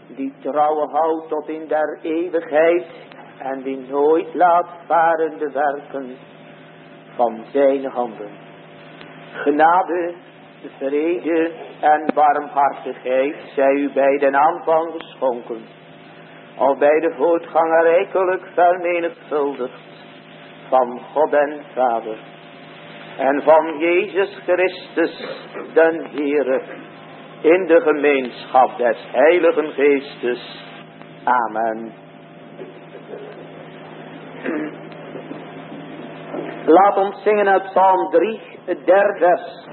die trouwe houdt tot in der eeuwigheid en die nooit laat varen de werken van zijn handen. Genade, vrede en barmhartigheid zij u bij den aanvang geschonken, al bij de voortgang rijkelijk vermenigvuldigd van God en Vader en van Jezus Christus den Heere in de gemeenschap des Heiligen Geestes. Amen. Laat ons zingen uit Psalm 3, het derde vers.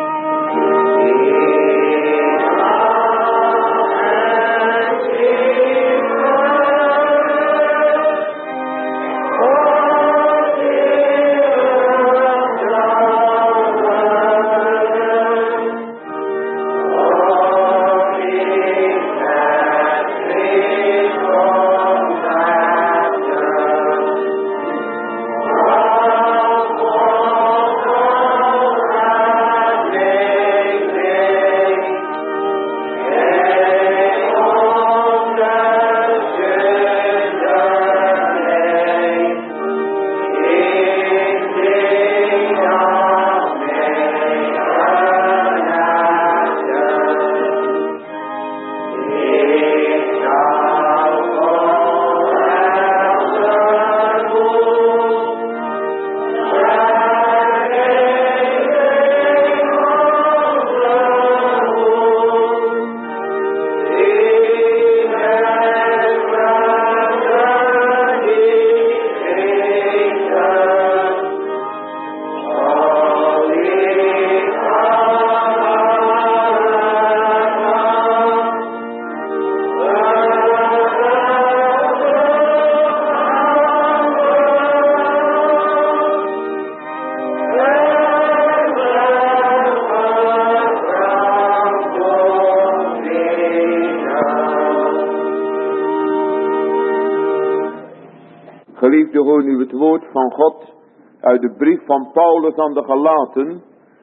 Geliefde, hoor nu het woord van God uit de brief van Paulus aan de Galaten,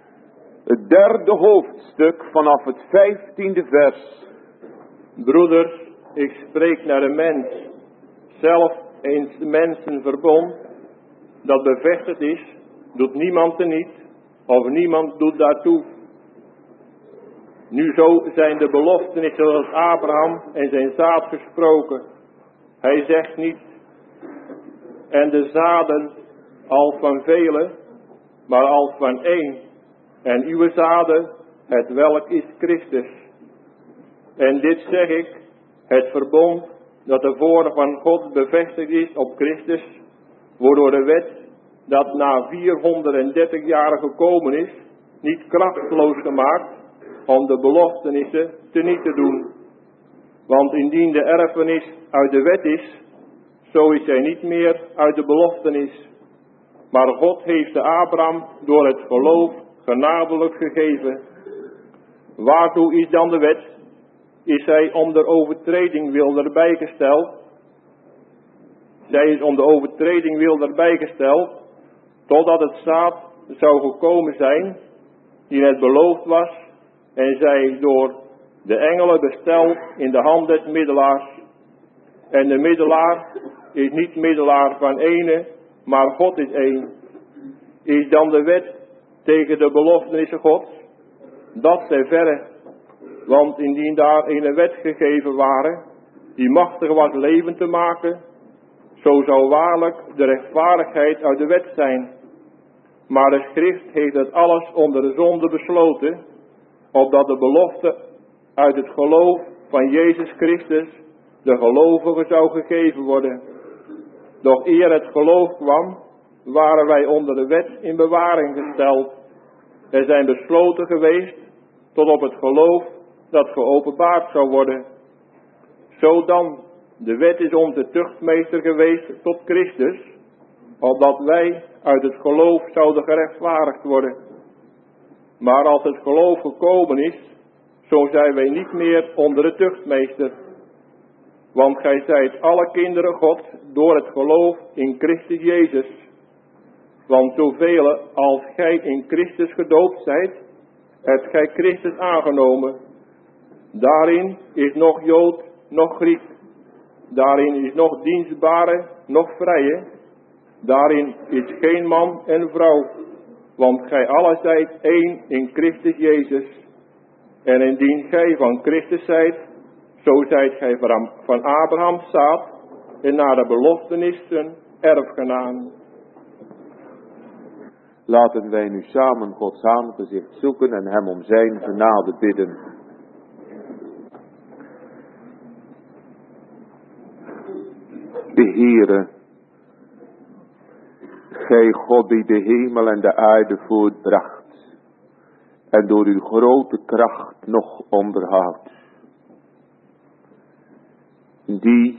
het derde hoofdstuk vanaf het 15e vers. Broeders, ik spreek naar de mens, zelf eens de mensen verbond, dat bevestigd is, doet niemand teniet, of niemand doet daartoe. Nu zo zijn de beloftenissen zoals Abraham en zijn zaad gesproken. Hij zegt niet, en de zaden als van velen, maar als van één. En uw zaden, het welk is Christus. En dit zeg ik, het verbond dat tevoren van God bevestigd is op Christus, wordt door de wet dat na 430 jaar gekomen is, niet krachteloos gemaakt om de beloftenissen teniet te doen. Want indien de erfenis uit de wet is, zo is zij niet meer uit de beloftenis. Maar God heeft de Abraham door het geloof genadelijk gegeven. Waartoe is dan de wet? Is zij om de overtreding wil erbij gesteld? Zij is om de overtreding wil erbij gesteld, totdat het zaad zou gekomen zijn, die het beloofd was, en zij door de engelen besteld in de hand des middelaars. En de middelaar is niet middelaar van ene, maar God is één. Is dan de wet tegen de beloftenissen Gods? Dat zij verre. Want indien daar een wet gegeven ware, die machtig was leven te maken, zo zou waarlijk de rechtvaardigheid uit de wet zijn. Maar de schrift heeft het alles onder de zonde besloten, opdat de belofte uit het geloof van Jezus Christus de gelovigen zou gegeven worden. Doch eer het geloof kwam, waren wij onder de wet in bewaring gesteld. Er zijn besloten geweest tot op het geloof dat geopenbaard zou worden. Zodan, de wet is onze tuchtmeester geweest tot Christus, opdat wij uit het geloof zouden gerechtvaardigd worden. Maar als het geloof gekomen is, zo zijn wij niet meer onder de tuchtmeester. Want gij zijt alle kinderen God door het geloof in Christus Jezus. Want zoveel als gij in Christus gedoopt zijt, hebt gij Christus aangenomen. Daarin is nog Jood noch Griek. Daarin is nog dienstbare, nog vrije. Daarin is geen man en vrouw. Want gij allen zijt één in Christus Jezus. En indien gij van Christus zijt, zo zijt gij van Abrahams zaad en naar de beloftenissen erfgenamen. Laten wij nu samen Gods aangezicht zoeken en hem om zijn genade bidden. De Heere, gij God die de hemel en de aarde voortbracht en door uw grote kracht nog onderhoudt. Die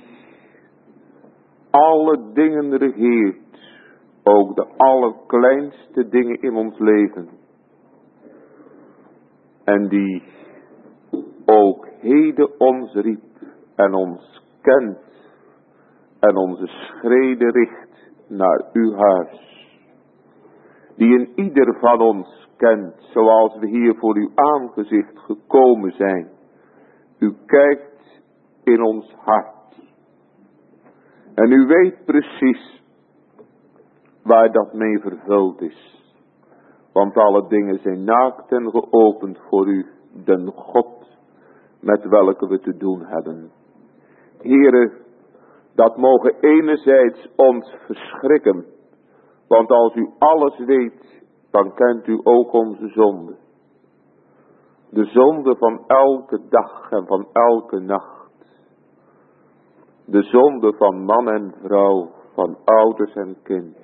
alle dingen regeert, ook de allerkleinste dingen in ons leven. En die ook heden ons riep en ons kent en onze schreden richt naar uw huis. Die in ieder van ons kent, zoals we hier voor uw aangezicht gekomen zijn. U kijkt in ons hart. En u weet precies waar dat mee vervuld is. Want alle dingen zijn naakt en geopend voor u, den God met welke we te doen hebben. Heere, dat mogen enerzijds ons verschrikken. Want als u alles weet, dan kent u ook onze zonde. De zonde van elke dag en van elke nacht. De zonde van man en vrouw, van ouders en kind.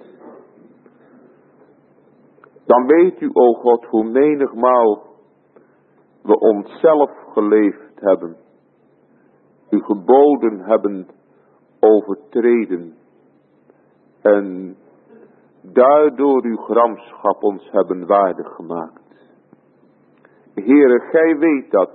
Dan weet u, o God, hoe menigmaal we onszelf geleefd hebben. Uw geboden hebben overtreden. En daardoor uw gramschap ons hebben waardig gemaakt. Heere, gij weet dat.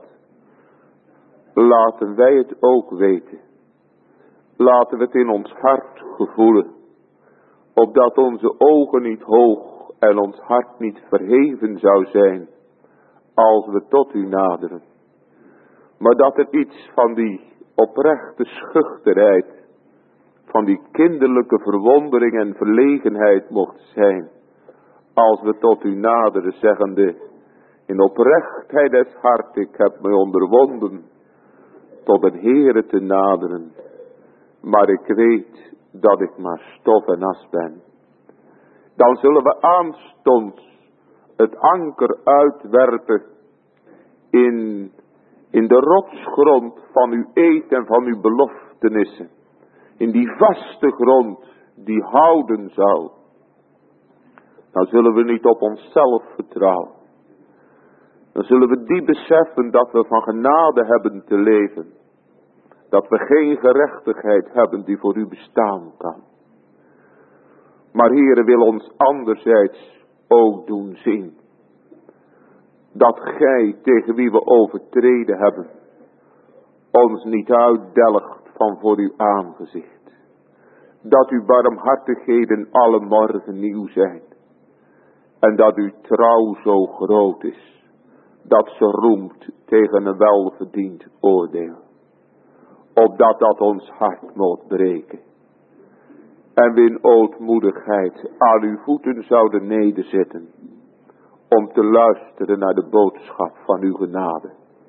Laten wij het ook weten. Laten we het in ons hart gevoelen. Opdat onze ogen niet hoog en ons hart niet verheven zou zijn. Als we tot u naderen. Maar dat er iets van die oprechte schuchterheid. Van die kinderlijke verwondering en verlegenheid mocht zijn. Als we tot u naderen, zeggende. In oprechtheid des hart, ik heb mij onderwonden. Tot een Heere te naderen. Maar ik weet dat ik maar stof en as ben. Dan zullen we aanstonds het anker uitwerpen in de rotsgrond van uw eed en van uw beloftenissen. In die vaste grond die houden zou. Dan zullen we niet op onszelf vertrouwen. Dan zullen we die beseffen dat we van genade hebben te leven. Dat we geen gerechtigheid hebben die voor u bestaan kan. Maar Heere wil ons anderzijds ook doen zien. Dat gij tegen wie we overtreden hebben. Ons niet uitdelgt van voor uw aangezicht. Dat uw barmhartigheden alle morgen nieuw zijn. En dat uw trouw zo groot is. Dat ze roemt tegen een welverdiend oordeel. Opdat dat ons hart moet breken. En we in ootmoedigheid aan uw voeten zouden nederzitten. Om te luisteren naar de boodschap van uw genade.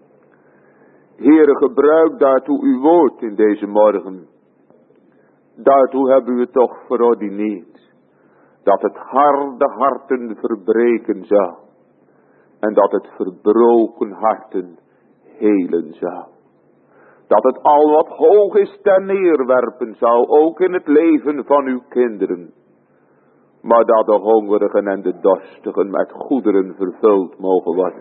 Heere, gebruik daartoe uw woord in deze morgen. Daartoe hebben we het toch verordineerd. Dat het harde harten verbreken zou. En dat het verbroken harten helen zou. Dat het al wat hoog is ten neerwerpen zou, ook in het leven van uw kinderen. Maar dat de hongerigen en de dorstigen met goederen vervuld mogen worden.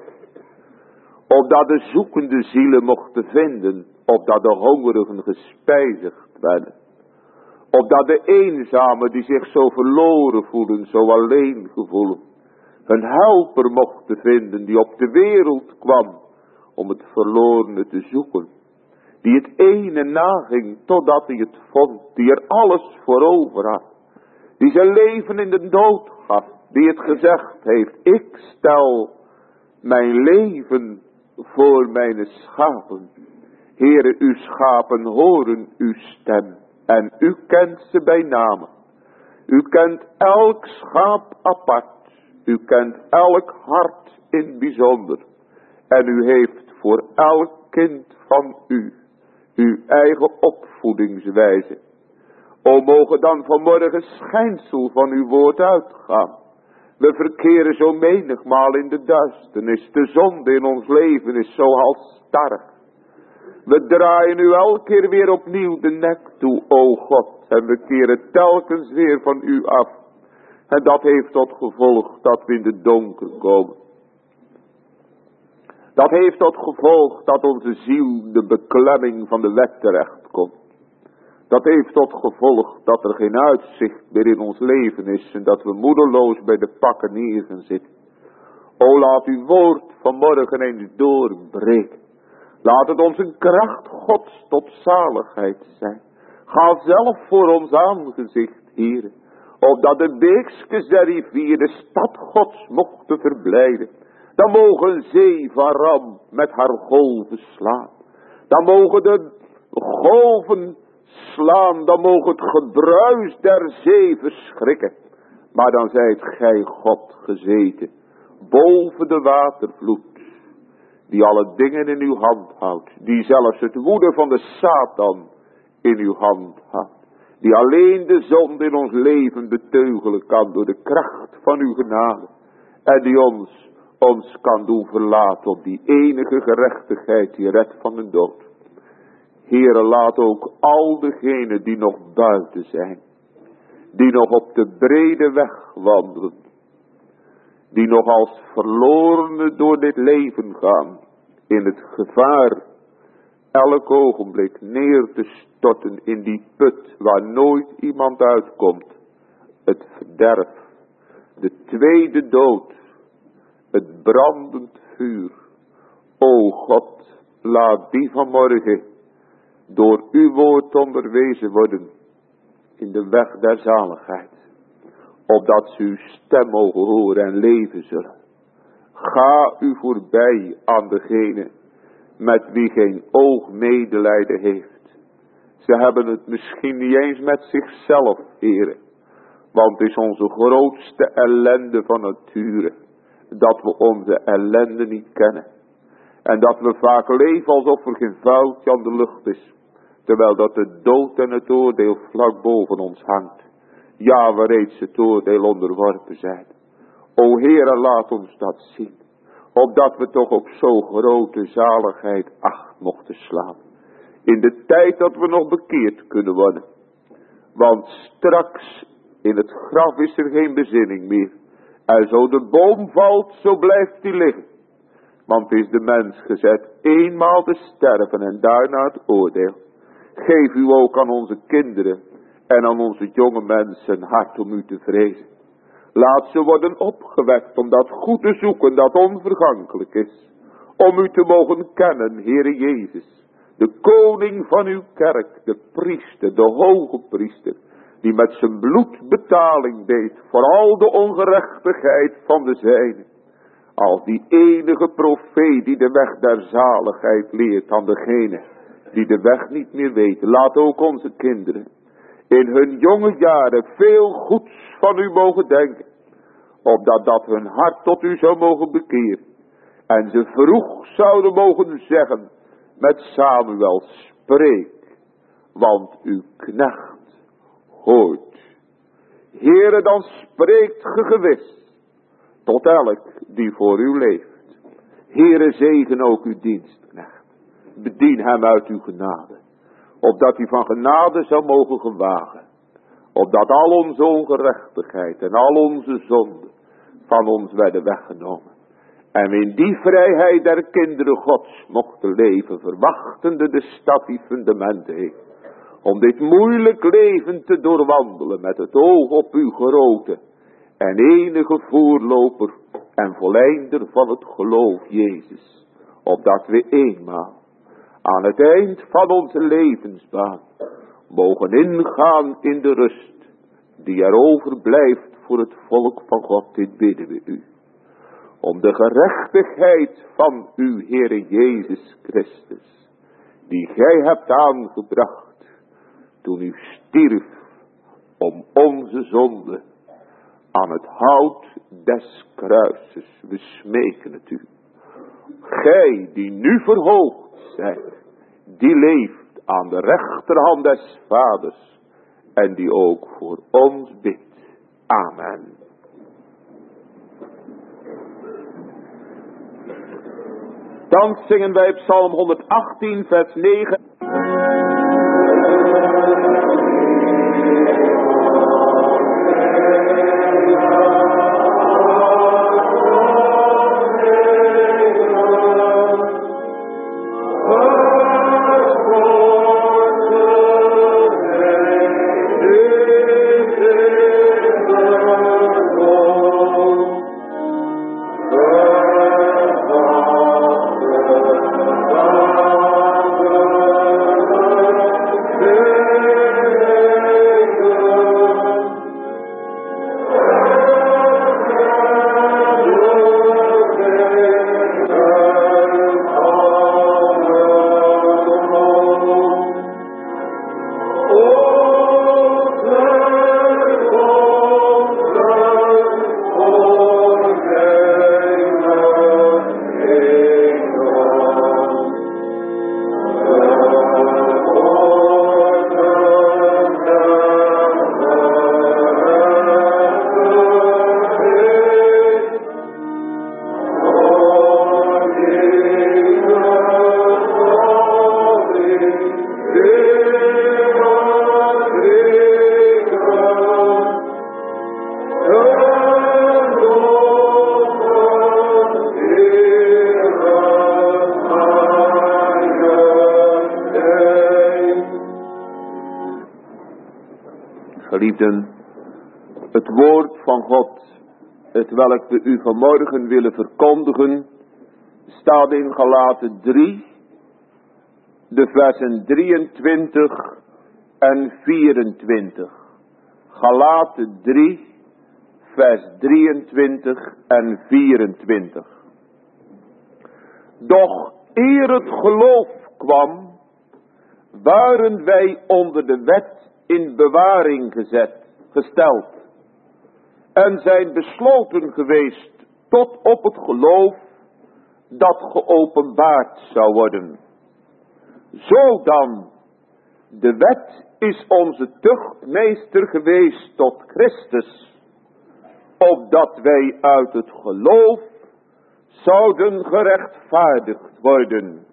Opdat de zoekende zielen mochten vinden, opdat de hongerigen gespijzigd werden. Opdat de eenzamen die zich zo verloren voelen, zo alleen gevoelen, een helper mochten vinden die op de wereld kwam om het verlorene te zoeken. Die het ene naging totdat hij het vond, die er alles voor over had. Die zijn leven in de dood gaf, die het gezegd heeft, ik stel mijn leven voor mijn schapen. Heere, uw schapen horen uw stem en u kent ze bij namen. U kent elk schaap apart. U kent elk hart in bijzonder. En u heeft voor elk kind van u uw eigen opvoedingswijze. O mogen dan vanmorgen schijnsel van uw woord uitgaan. We verkeren zo menigmaal in de duisternis. De zonde in ons leven is zo halstarrig. We draaien u elke keer weer opnieuw de nek toe, o God. En we keren telkens weer van u af. En dat heeft tot gevolg dat we in de donker komen. Dat heeft tot gevolg dat onze ziel de beklemming van de wet terechtkomt. Dat heeft tot gevolg dat er geen uitzicht meer in ons leven is. En dat we moedeloos bij de pakken neer gaan zitten. O laat uw woord vanmorgen eens doorbreken. Laat het ons een kracht Gods tot zaligheid zijn. Ga zelf voor ons aangezicht, Heere. Opdat de beekskes der rivier de stad Gods mochten verblijden. Dan mogen een zee van ram met haar golven slaan. Dan mogen de golven slaan. Dan mogen het gebruis der zee verschrikken. Maar dan zijt gij God gezeten. Boven de watervloed. Die alle dingen in uw hand houdt. Die zelfs het woede van de Satan in uw hand houdt. Die alleen de zonde in ons leven beteugelen kan door de kracht van uw genade. En die ons kan doen verlaten op die enige gerechtigheid die redt van de dood. Heere, laat ook al degenen die nog buiten zijn. Die nog op de brede weg wandelen. Die nog als verlorenen door dit leven gaan. In het gevaar elk ogenblik neer te storten in die put waar nooit iemand uitkomt. Het verderf, de tweede dood, het brandend vuur. O God, laat die vanmorgen door uw woord onderwezen worden in de weg der zaligheid. Opdat ze uw stem mogen horen en leven zullen. Ga u voorbij aan degene met wie geen oog medelijden heeft. Ze hebben het misschien niet eens met zichzelf, Heere. Want het is onze grootste ellende van nature. Dat we onze ellende niet kennen. En dat we vaak leven alsof er geen vuiltje aan de lucht is. Terwijl dat de dood en het oordeel vlak boven ons hangt. Ja, we reeds het oordeel onderworpen zijn. O Heere, laat ons dat zien. Opdat we toch op zo grote zaligheid acht mochten slaan. In de tijd dat we nog bekeerd kunnen worden. Want straks in het graf is er geen bezinning meer. En zo de boom valt, zo blijft die liggen. Want is de mens gezet eenmaal te sterven en daarna het oordeel. Geef u ook aan onze kinderen en aan onze jonge mensen hart om u te vrezen. Laat ze worden opgewekt om dat goed te zoeken dat onvergankelijk is. Om u te mogen kennen, Heere Jezus. De koning van uw kerk, de priester, de hoge priester. Die met zijn bloed betaling deed voor al de ongerechtigheid van de zijnen. Als die enige profeet die de weg der zaligheid leert aan degene die de weg niet meer weten. Laat ook onze kinderen in hun jonge jaren veel goeds van u mogen denken. Opdat dat hun hart tot u zou mogen bekeren. En ze vroeg zouden mogen zeggen met Samuel, spreek, want uw knecht hoort. Heere, dan spreekt ge gewis tot elk die voor u leeft. Heere, zegen ook uw dienstknecht. Bedien hem uit uw genade. Opdat hij van genade zou mogen gewagen. Opdat al onze ongerechtigheid en al onze zonden van ons werden weggenomen. En we in die vrijheid der kinderen Gods mochten leven, verwachtende de stad die fundamenten heeft. Om dit moeilijk leven te doorwandelen met het oog op uw grote en enige voorloper en volleinder van het geloof, Jezus. Opdat we eenmaal aan het eind van onze levensbaan mogen ingaan in de rust die er overblijft voor het volk van God. Dit bidden we u. Om de gerechtigheid van uw Heere Jezus Christus. die gij hebt aangebracht toen u stierf om onze zonde aan het hout des kruises. We smeken het u. Gij die nu verhoogd zijt, die leeft aan de rechterhand des Vaders en die ook voor ons bidt. Amen. Dan zingen wij Psalm 118 vers 9. Geliefden, het woord van God, het welk we u vanmorgen willen verkondigen, staat in Galaten 3, de versen 23 en 24. Galaten 3, vers 23 en 24. Doch eer het geloof kwam, waren wij onder de wet in bewaring gesteld en zijn besloten geweest tot op het geloof dat geopenbaard zou worden. Zo dan, de wet is onze tuchtmeester geweest tot Christus, opdat wij uit het geloof zouden gerechtvaardigd worden.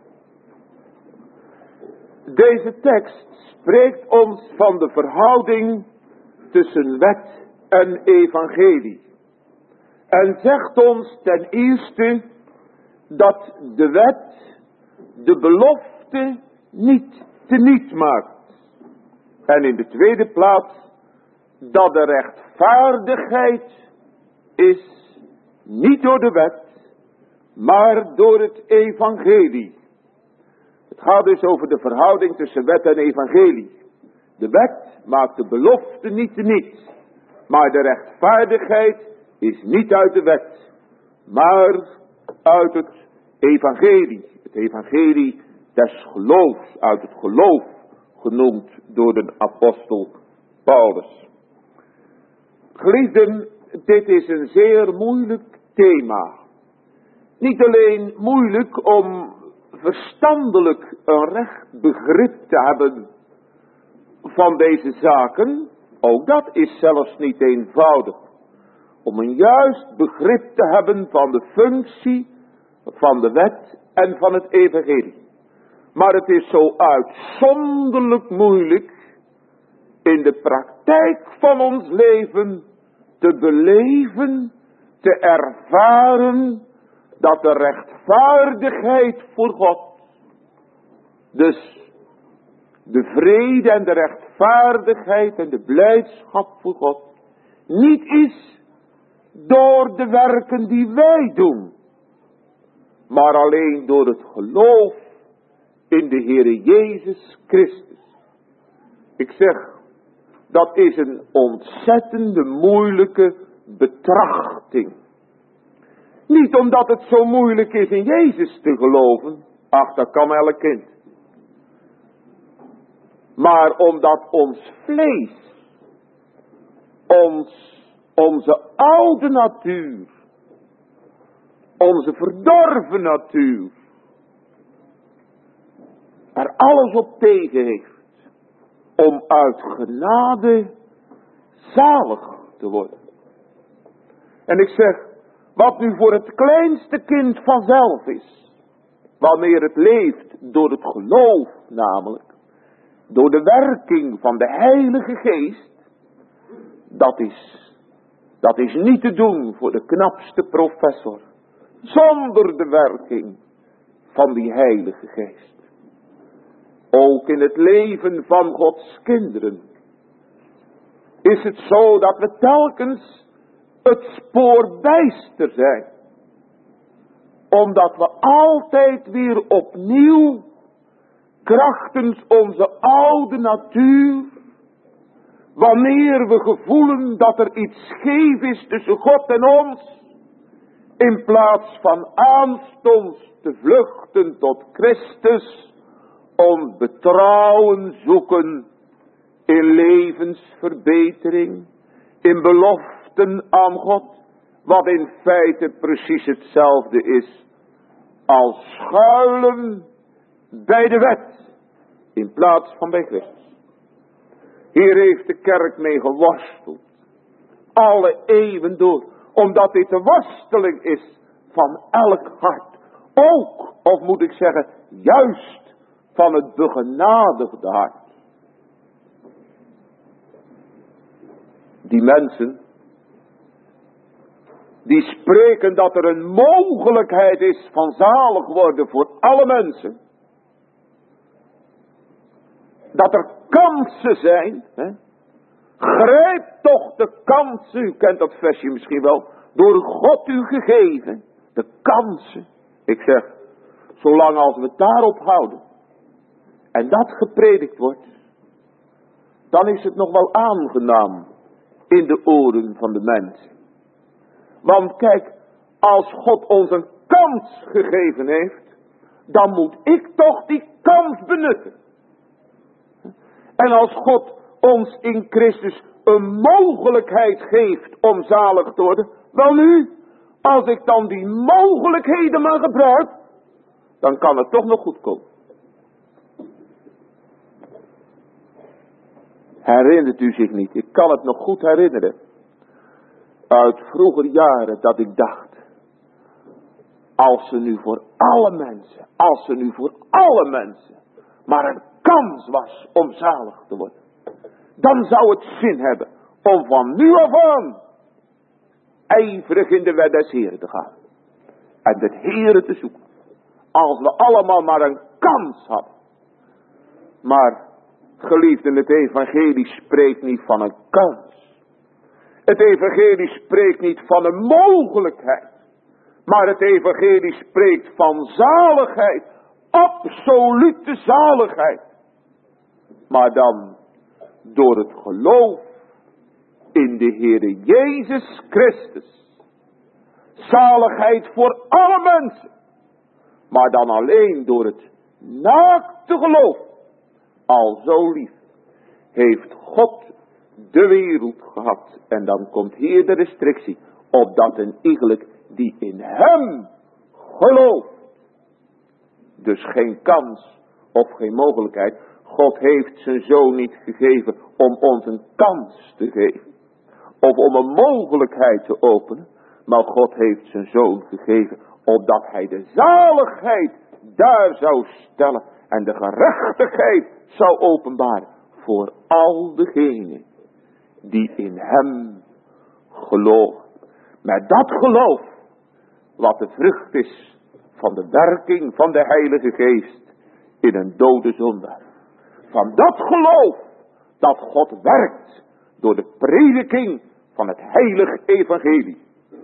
Deze tekst spreekt ons van de verhouding tussen wet en evangelie. En zegt ons ten eerste dat de wet de belofte niet teniet maakt. En in de tweede plaats dat de rechtvaardigheid is niet door de wet, maar door het evangelie. Het gaat dus over de verhouding tussen wet en evangelie. De wet maakt de belofte niet teniet, maar de rechtvaardigheid is niet uit de wet, maar uit het evangelie. Het evangelie des geloofs, uit het geloof genoemd door de apostel Paulus. Geliefden, dit is een zeer moeilijk thema. Niet alleen moeilijk om verstandelijk een recht begrip te hebben van deze zaken, ook dat is zelfs niet eenvoudig. Om een juist begrip te hebben van de functie van de wet en van het evangelie. Maar het is zo uitzonderlijk moeilijk in de praktijk van ons leven te beleven, te ervaren dat de rechtvaardigheid voor God, dus de vrede en de rechtvaardigheid en de blijdschap voor God, niet is door de werken die wij doen, maar alleen door het geloof in de Heere Jezus Christus. Ik zeg, dat is een ontzettende moeilijke betrachting. Niet omdat het zo moeilijk is in Jezus te geloven. Ach, dat kan elk kind. Maar omdat ons vlees, onze oude natuur, onze verdorven natuur, er alles op tegen heeft om uit genade zalig te worden. En ik zeg, wat nu voor het kleinste kind vanzelf is, wanneer het leeft door het geloof namelijk, door de werking van de Heilige Geest, dat is niet te doen voor de knapste professor, zonder de werking van die Heilige Geest. Ook in het leven van Gods kinderen is het zo dat we telkens het spoor bijster zijn. Omdat we altijd weer opnieuw, krachtens onze oude natuur, wanneer we gevoelen dat er iets scheef is tussen God en ons, in plaats van aanstonds te vluchten tot Christus, ons betrouwen zoeken in levensverbetering, in beloften aan God, wat in feite precies hetzelfde is als schuilen bij de wet in plaats van bij Christus. Hier heeft de kerk mee geworsteld, alle eeuwen door, omdat dit de worsteling is van elk hart, ook, of moet ik zeggen, juist van het begenadigde hart. Die mensen, die spreken dat er een mogelijkheid is van zalig worden voor alle mensen. Dat er kansen zijn. Hè? Grijp toch de kansen, u kent dat versje misschien wel, door God u gegeven. De kansen. Ik zeg, zolang als we het daarop houden en dat gepredikt wordt, dan is het nog wel aangenaam in de oren van de mensen. Want kijk, als God ons een kans gegeven heeft, dan moet ik toch die kans benutten. En als God ons in Christus een mogelijkheid geeft om zalig te worden, wel nu, als ik dan die mogelijkheden maar gebruik, dan kan het toch nog goed komen. Herinnert u zich niet? Ik kan het nog goed herinneren. Uit vroeger jaren dat ik dacht, als er nu voor alle mensen maar een kans was om zalig te worden, dan zou het zin hebben om van nu af aan ijverig in de wet des Heren te gaan. En het Heren te zoeken. Als we allemaal maar een kans hadden. Maar geliefden, het evangelie spreekt niet van een kans. Het evangelie spreekt niet van een mogelijkheid. Maar het evangelie spreekt van zaligheid. Absolute zaligheid. Maar dan door het geloof in de Heere Jezus Christus. Zaligheid voor alle mensen. Maar dan alleen door het naakte geloof. Al zo lief heeft God de wereld gehad. En dan komt hier de restrictie. Opdat een iegelijk die in hem gelooft. Dus geen kans of geen mogelijkheid. God heeft zijn zoon niet gegeven om ons een kans te geven. Of om een mogelijkheid te openen. Maar God heeft zijn zoon gegeven opdat hij de zaligheid daar zou stellen. En de gerechtigheid zou openbaren voor al degenen die in hem geloven. Met dat geloof, wat de vrucht is van de werking van de Heilige Geest in een dode zondaar. Van dat geloof dat God werkt door de prediking van het heilige evangelie.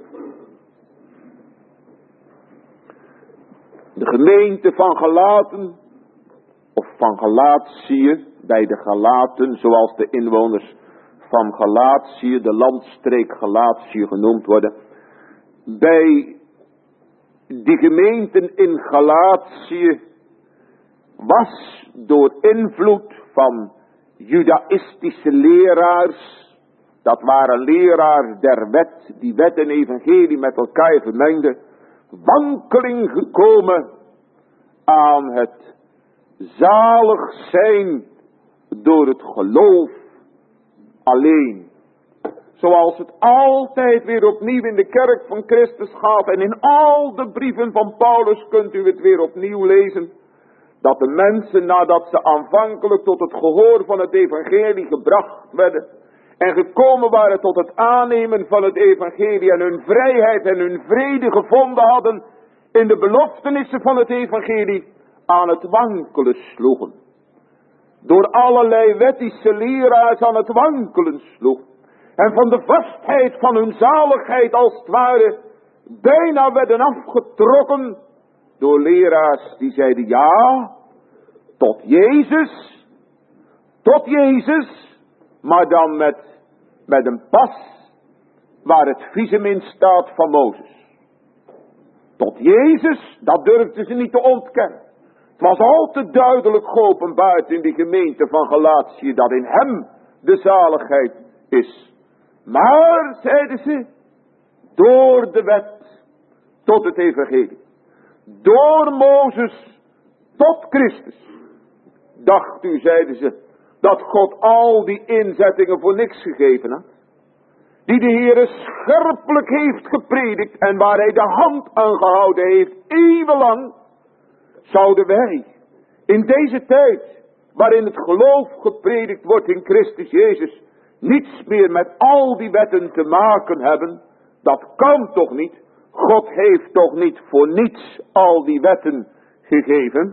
De gemeente van Galaten, of van Galatië, bij de Galaten, zoals de inwoners van Galatië, de landstreek Galatië genoemd worden. Bij die gemeenten in Galatië was door invloed van judaïstische leraars, dat waren leraars der wet, die wet en evangelie met elkaar vermengden, wankeling gekomen aan het zalig zijn door het geloof alleen. Zoals het altijd weer opnieuw in de kerk van Christus gaat en in al de brieven van Paulus kunt u het weer opnieuw lezen. Dat de mensen nadat ze aanvankelijk tot het gehoor van het evangelie gebracht werden en gekomen waren tot het aannemen van het evangelie en hun vrijheid en hun vrede gevonden hadden in de beloftenissen van het evangelie, aan het wankelen sloegen. Door allerlei wettische leraars aan het wankelen sloeg. En van de vastheid van hun zaligheid als het ware bijna werden afgetrokken door leraars die zeiden ja, tot Jezus, maar dan met een pas waar het visum in staat van Mozes. Tot Jezus, dat durfden ze niet te ontkennen. Het was al te duidelijk geopenbaard in die gemeente van Galatië dat in hem de zaligheid is. Maar, zeiden ze, door de wet tot het evangelie. Door Mozes tot Christus. Dacht u, zeiden ze, dat God al die inzettingen voor niks gegeven had? Die de Heere scherpelijk heeft gepredikt en waar hij de hand aan gehouden heeft, eeuwenlang. Zouden wij in deze tijd, waarin het geloof gepredikt wordt in Christus Jezus, niets meer met al die wetten te maken hebben? Dat kan toch niet? God heeft toch niet voor niets al die wetten gegeven?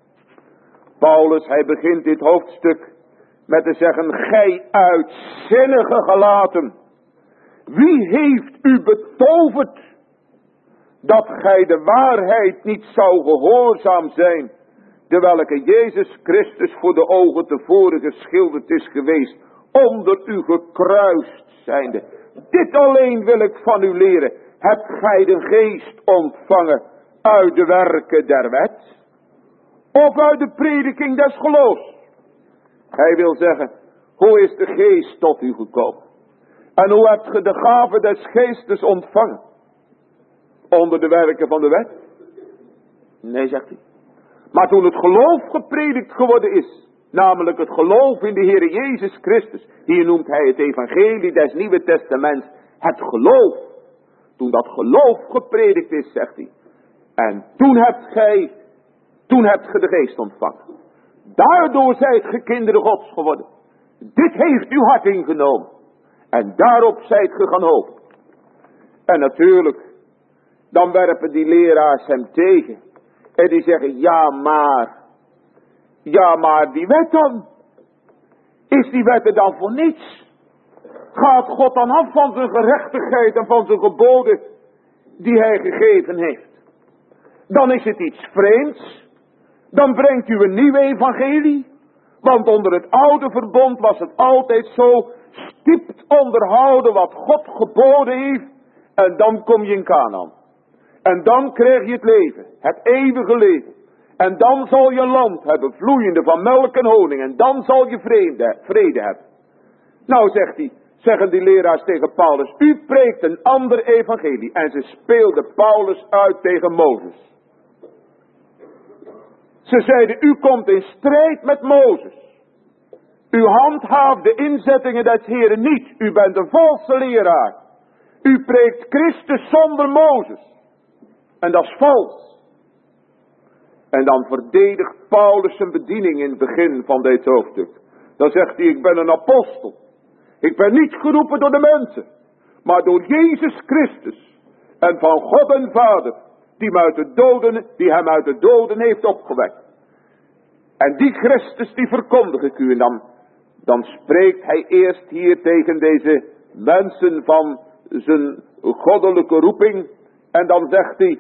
Paulus, hij begint dit hoofdstuk met te zeggen, gij uitzinnige gelaten, wie heeft u betoverd dat gij de waarheid niet zou gehoorzaam zijn, de welke Jezus Christus voor de ogen tevoren geschilderd is geweest, onder u gekruist zijnde. Dit alleen wil ik van u leren. Hebt gij de geest ontvangen uit de werken der wet? Of uit de prediking des geloofs? Hij wil zeggen, hoe is de geest tot u gekomen? En hoe hebt ge de gave des geestes ontvangen? Onder de werken van de wet? Nee, zegt hij. Maar toen het geloof gepredikt geworden is, namelijk het geloof in de Heere Jezus Christus, hier noemt hij het evangelie des Nieuwe Testaments, het geloof. Toen dat geloof gepredikt is, zegt hij. En toen hebt ge de geest ontvangen. Daardoor zijt ge kinderen Gods geworden. Dit heeft uw hart ingenomen. En daarop zijt ge gaan hopen. En natuurlijk, dan werpen die leraars hem tegen. En die zeggen, ja maar die wet dan? Is die wet er dan voor niets? Gaat God dan af van zijn gerechtigheid en van zijn geboden die hij gegeven heeft? Dan is het iets vreemds. Dan brengt u een nieuw evangelie. Want onder het oude verbond was het altijd zo stipt onderhouden wat God geboden heeft. En dan kom je in Kanaan. En dan krijg je het leven, het eeuwige leven. En dan zal je een land hebben, vloeiende van melk en honing. En dan zal je vrede hebben. Nou, zeggen die leraars tegen Paulus, u preekt een ander evangelie. En ze speelden Paulus uit tegen Mozes. Ze zeiden, u komt in strijd met Mozes. U handhaaft de inzettingen des Heren niet. U bent een valse leraar. U preekt Christus zonder Mozes. En dat is vals. En dan verdedigt Paulus zijn bediening in het begin van dit hoofdstuk. Dan zegt hij, ik ben een apostel. Ik ben niet geroepen door de mensen, maar door Jezus Christus. En van God en Vader, die hem uit de doden heeft opgewekt. En die Christus, die verkondig ik u. En dan spreekt hij eerst hier tegen deze mensen van zijn goddelijke roeping. En dan zegt hij,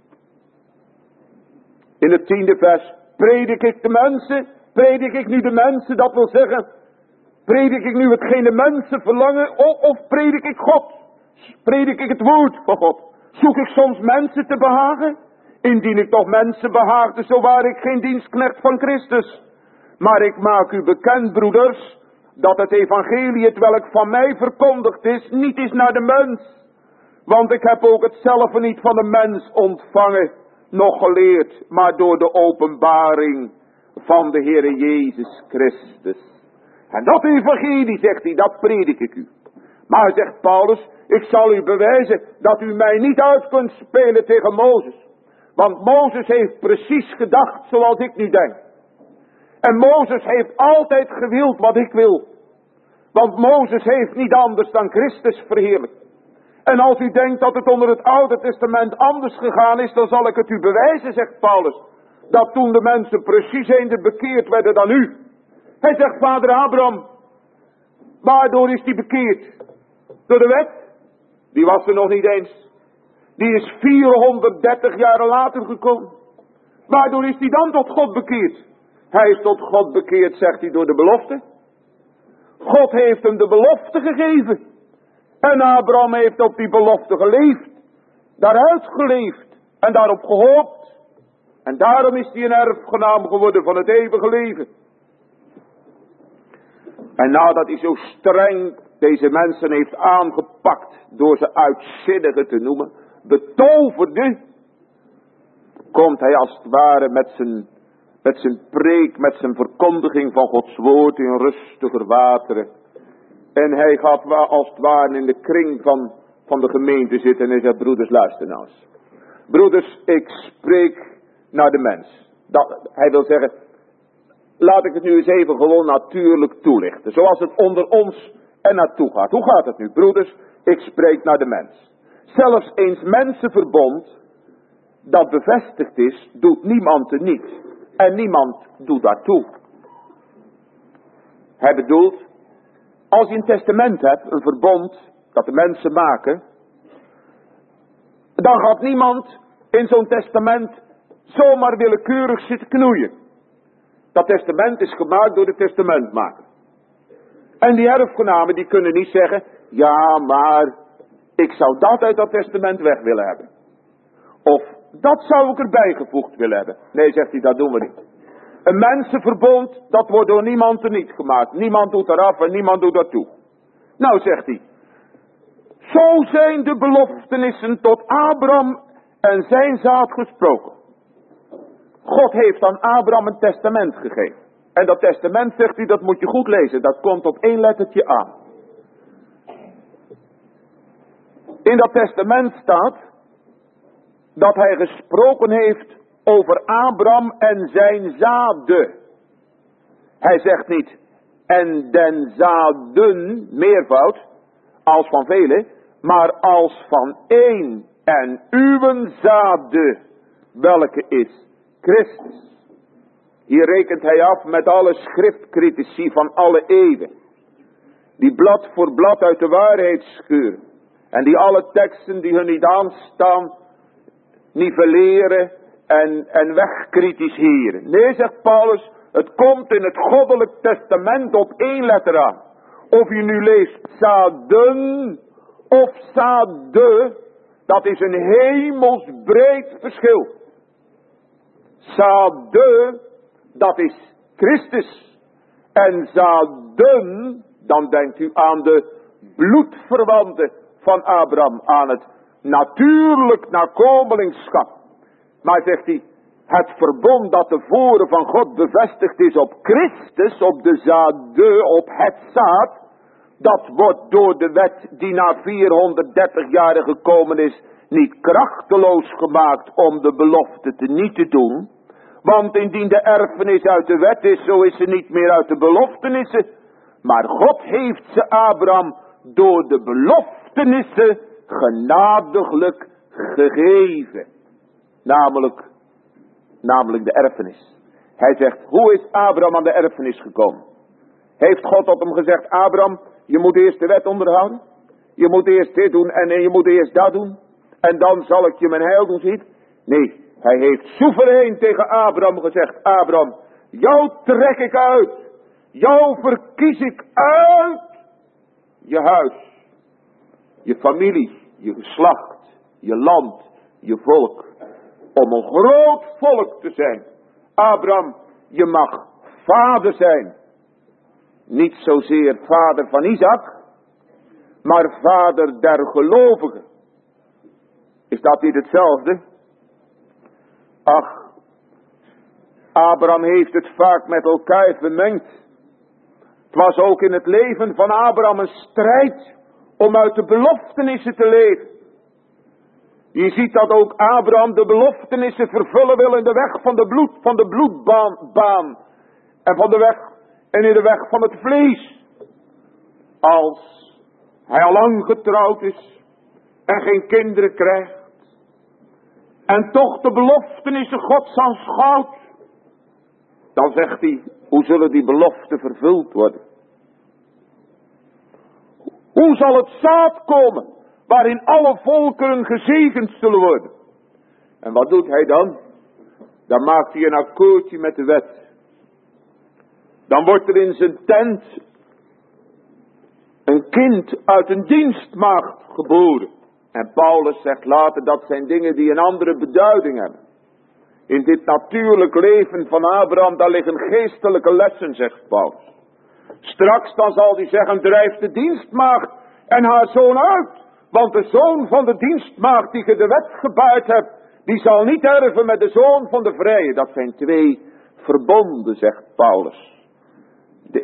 in het 10e vers, predik ik nu de mensen, dat wil zeggen, predik ik nu hetgeen de mensen verlangen, of predik ik God? Predik ik het woord van God? Zoek ik soms mensen te behagen? Indien ik toch mensen behaagde, zo waar ik geen dienstknecht van Christus. Maar ik maak u bekend, broeders, dat het evangelie, het welk van mij verkondigd is, niet is naar de mens. Want ik heb ook hetzelfde niet van de mens ontvangen, nog geleerd, maar door de openbaring van de Heere Jezus Christus. En dat evangelie, zegt hij, dat predik ik u. Maar, zegt Paulus, ik zal u bewijzen dat u mij niet uit kunt spelen tegen Mozes. Want Mozes heeft precies gedacht zoals ik nu denk. En Mozes heeft altijd gewild wat ik wil. Want Mozes heeft niet anders dan Christus verheerlijkt. En als u denkt dat het onder het Oude Testament anders gegaan is, dan zal ik het u bewijzen, zegt Paulus. Dat toen de mensen precies eender bekeerd werden dan u. Hij zegt, vader Abraham, waardoor is die bekeerd? Door de wet? Die was er nog niet eens. Die is 430 jaar later gekomen. Waardoor is die dan tot God bekeerd? Hij is tot God bekeerd, zegt hij, door de belofte. God heeft hem de belofte gegeven. En Abraham heeft op die belofte geleefd. Daaruit geleefd. En daarop gehoopt. En daarom is hij een erfgenaam geworden van het eeuwige leven. En nadat hij zo streng deze mensen heeft aangepakt, door ze uitzinnigen te noemen, betoverde, komt hij als het ware met zijn preek, met zijn verkondiging van Gods woord in rustiger wateren. En hij gaat als het ware in de kring van de gemeente zitten en hij zegt, broeders, luister nou eens. Broeders, ik spreek naar de mens. Hij wil zeggen, laat ik het nu eens even gewoon natuurlijk toelichten. Zoals het onder ons en naartoe gaat. Hoe gaat het nu, broeders? Ik spreek naar de mens. Zelfs eens mensenverbond dat bevestigd is, doet niemand er niet. En niemand doet daartoe. Hij bedoelt, als je een testament hebt, een verbond dat de mensen maken, dan gaat niemand in zo'n testament zomaar willekeurig zitten knoeien. Dat testament is gemaakt door de testamentmaker. En die erfgenamen die kunnen niet zeggen, ja maar ik zou dat uit dat testament weg willen hebben. Of dat zou ik erbij gevoegd willen hebben. Nee, zegt hij, dat doen we niet. Een mensenverbond, dat wordt door niemand er niet gemaakt. Niemand doet eraf en niemand doet ertoe. Nou, zegt hij, zo zijn de beloftenissen tot Abraham en zijn zaad gesproken. God heeft aan Abraham een testament gegeven. En dat testament, zegt hij, dat moet je goed lezen. Dat komt op 1 lettertje aan. In dat testament staat dat hij gesproken heeft over Abraham en zijn zaden. Hij zegt niet, en den zaden, meervoud, als van velen, maar als van één en uw zaden, welke is Christus. Hier rekent hij af met alle schriftcritici van alle eeuwen, die blad voor blad uit de waarheid scheuren, en die alle teksten die hun niet aanstaan, nivelleren en wegkritiseren. Nee, zegt Paulus, het komt in het goddelijk testament op 1 letter aan. Of je nu leest zaden of zade, dat is een hemelsbreed verschil. Zade, dat is Christus. En zaden, dan denkt u aan de bloedverwanten van Abraham, aan het natuurlijk nakomelingschap. Maar zegt hij, het verbond dat tevoren van God bevestigd is op Christus, op de zade, op het zaad, dat wordt door de wet die na 430 jaar gekomen is, niet krachteloos gemaakt om de belofte te niet te doen. Want indien de erfenis uit de wet is, zo is ze niet meer uit de beloftenissen. Maar God heeft ze Abraham door de beloftenissen genadiglijk gegeven. Namelijk de erfenis. Hij zegt, hoe is Abraham aan de erfenis gekomen? Heeft God tot hem gezegd, Abraham, je moet eerst de wet onderhouden. Je moet eerst dit doen en je moet eerst dat doen. En dan zal ik je mijn heil doen, ziet. Nee, hij heeft soeverein tegen Abraham gezegd, Abraham, jou trek ik uit. Jou verkies ik uit je huis. Je familie, je geslacht, je land, je volk. Om een groot volk te zijn. Abraham, je mag vader zijn. Niet zozeer vader van Isaac, maar vader der gelovigen. Is dat niet hetzelfde? Ach, Abraham heeft het vaak met elkaar vermengd. Het was ook in het leven van Abraham een strijd om uit de beloftenissen te leven. Je ziet dat ook Abraham de beloftenissen vervullen wil in de weg van de bloedbaan. En van de weg, en in de weg van het vlees. Als hij al lang getrouwd is en geen kinderen krijgt. En toch de beloftenissen Gods aanschouwt. Dan zegt hij, hoe zullen die beloften vervuld worden? Hoe zal het zaad komen waarin alle volkeren gezegend zullen worden? En wat doet hij dan? Dan maakt hij een akkoordje met de wet. Dan wordt er in zijn tent een kind uit een dienstmaagd geboren. En Paulus zegt later dat zijn dingen die een andere beduiding hebben. In dit natuurlijk leven van Abraham, daar liggen geestelijke lessen, zegt Paulus. Straks dan zal hij zeggen, drijf de dienstmaagd en haar zoon uit. Want de zoon van de dienstmaagd die je de wet gebaard hebt, die zal niet erven met de zoon van de vrije. Dat zijn twee verbonden, zegt Paulus. De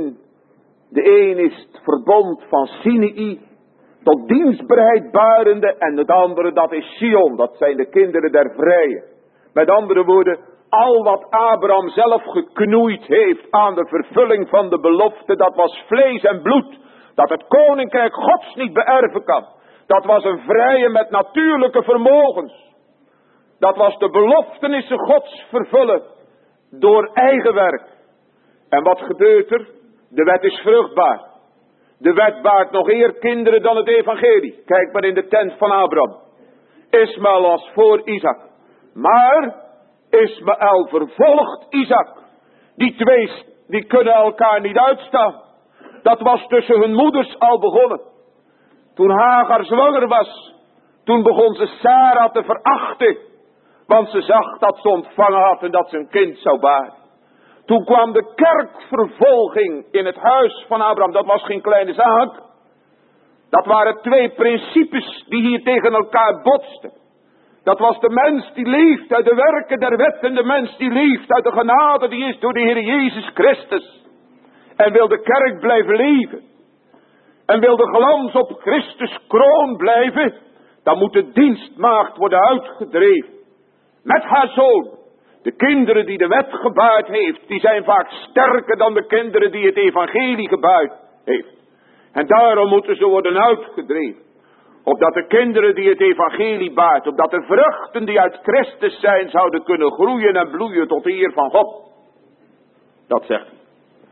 een is het verbond van Sinai, tot dienstbaarheid barende, en het andere dat is Sion, dat zijn de kinderen der vrije. Met andere woorden, al wat Abraham zelf geknoeid heeft aan de vervulling van de belofte, dat was vlees en bloed, dat het koninkrijk Gods niet beërven kan. Dat was een vrije met natuurlijke vermogens. Dat was de beloftenissen Gods vervullen door eigen werk. En wat gebeurt er? De wet is vruchtbaar. De wet baart nog eer kinderen dan het evangelie. Kijk maar in de tent van Abraham. Ismaël was voor Isaac. Maar Ismaël vervolgt Isaac. Die twee die kunnen elkaar niet uitstaan. Dat was tussen hun moeders al begonnen. Toen Hagar zwanger was, toen begon ze Sarah te verachten. Want ze zag dat ze ontvangen had en dat ze een kind zou baren. Toen kwam de kerkvervolging in het huis van Abraham. Dat was geen kleine zaak. Dat waren twee principes die hier tegen elkaar botsten. Dat was de mens die leeft uit de werken der wet en de mens die leeft uit de genade die is door de Heer Jezus Christus. En wil de kerk blijven leven. En wil de glans op Christus kroon blijven. Dan moet de dienstmaagd worden uitgedreven. Met haar zoon. De kinderen die de wet gebaard heeft, die zijn vaak sterker dan de kinderen die het evangelie gebaard heeft. En daarom moeten ze worden uitgedreven. Opdat de kinderen die het evangelie baart, opdat de vruchten die uit Christus zijn, zouden kunnen groeien en bloeien tot de eer van God. Dat zegt hij.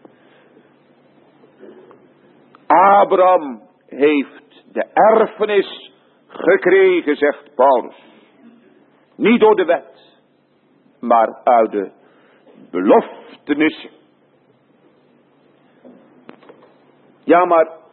Abraham heeft de erfenis gekregen, zegt Paulus. Niet door de wet, maar uit de beloftenissen. Ja,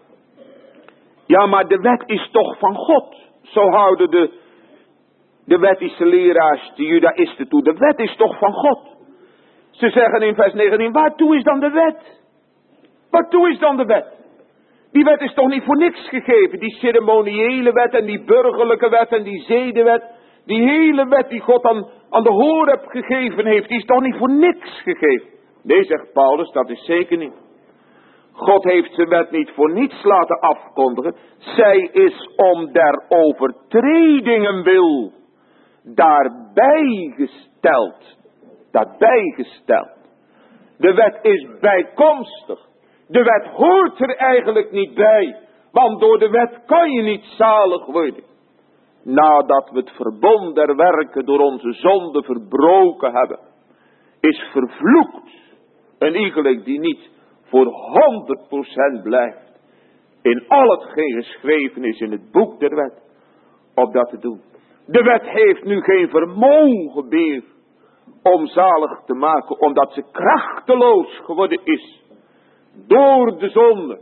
maar de wet is toch van God. Zo houden de wettische leraars, de judaïsten toe. De wet is toch van God. Ze zeggen in vers 19, waartoe is dan de wet? Waartoe is dan de wet? Die wet is toch niet voor niks gegeven. Die ceremoniële wet en die burgerlijke wet en die zedenwet. Die hele wet die God aan de Horeb gegeven heeft, die is toch niet voor niks gegeven? Nee, zegt Paulus, dat is zeker niet. God heeft zijn wet niet voor niets laten afkondigen. Zij is om der overtredingen wil daarbij gesteld. Daarbij gesteld. De wet is bijkomstig. De wet hoort er eigenlijk niet bij. Want door de wet kan je niet zalig worden. Nadat we het verbond der werken door onze zonde verbroken hebben, is vervloekt een iegelijk die niet voor 100% blijft in al hetgeen geschreven is in het boek der wet, om dat te doen. De wet heeft nu geen vermogen meer om zalig te maken, omdat ze krachteloos geworden is door de zonde.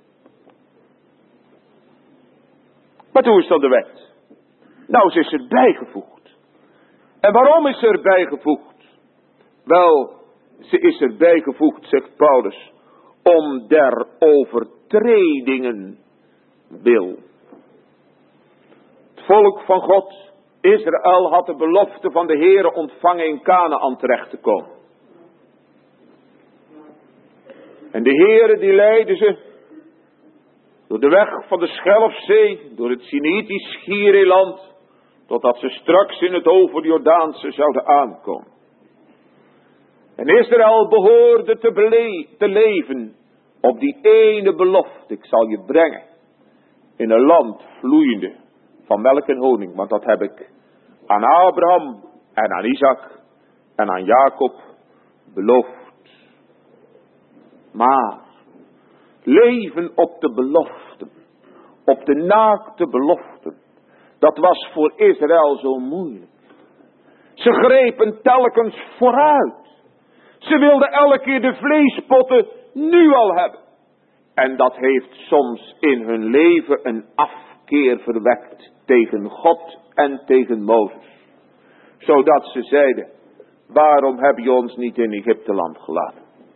Maar hoe is dan de wet? Nou, ze is er bijgevoegd. En waarom is ze er bijgevoegd? Wel, Ze is erbij gevoegd, zegt Paulus, om der overtredingen wil. Het volk van God, Israël, had de belofte van de Heere ontvangen in Kanaän terecht te komen. En de Heere die leidde ze door de weg van de Schelfzee, door het Sinaïtisch Schiereiland, totdat ze straks in het Overjordaanse zouden aankomen. En Israël behoorde te leven op die ene belofte. Ik zal je brengen in een land vloeiende van melk en honing. Want dat heb ik aan Abraham en aan Isaac en aan Jacob beloofd. Maar leven op de beloften, op de naakte beloften, dat was voor Israël zo moeilijk. Ze grepen telkens vooruit. Ze wilden elke keer de vleespotten nu al hebben. En dat heeft soms in hun leven een afkeer verwekt tegen God en tegen Mozes. Zodat ze zeiden, waarom heb je ons niet in Egypteland gelaten?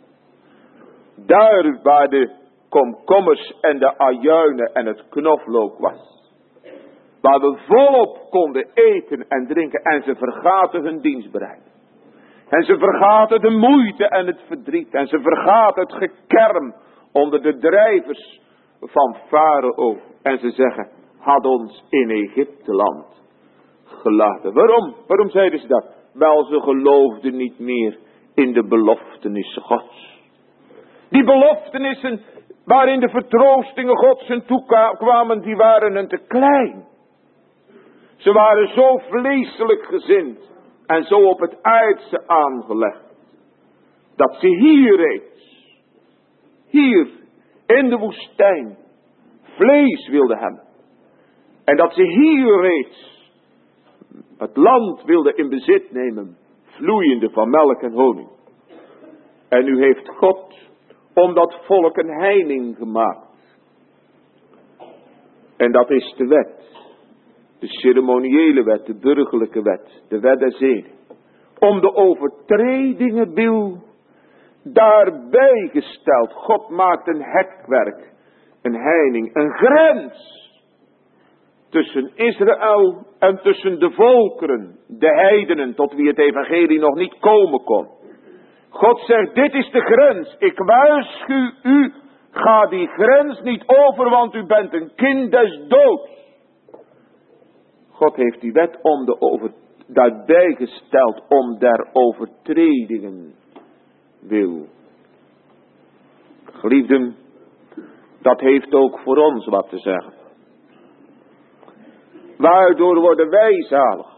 Daar waar de komkommers en de ajuinen en het knoflook was. Waar we volop konden eten en drinken. En ze vergaten hun dienstbereid. En ze vergaten de moeite en het verdriet. En ze vergaten het gekerm onder de drijvers van Farao. En ze zeggen, had ons in Egypteland gelaten. Waarom? Waarom zeiden ze dat? Wel, ze geloofden niet meer in de beloftenissen Gods. Die beloftenissen waarin de vertroostingen Gods hen toekwamen, die waren hen te klein. Ze waren zo vleeselijk gezind en zo op het aardse aangelegd, dat ze hier reeds, hier in de woestijn, vlees wilden hebben. En dat ze hier reeds het land wilden in bezit nemen, vloeiende van melk en honing. En nu heeft God om dat volk een heining gemaakt. En dat is de wet. De ceremoniële wet, de burgerlijke wet, de wet der zeden. Om de overtredingen wil daarbij gesteld. God maakt een hekwerk, een heining, een grens. Tussen Israël en tussen de volkeren, de heidenen, tot wie het evangelie nog niet komen kon. God zegt, dit is de grens. Ik waarschuw u, ga die grens niet over, want u bent een kind des doods. God heeft die wet daarbij gesteld om der overtredingen wil. Geliefden, dat heeft ook voor ons wat te zeggen. Waardoor worden wij zalig?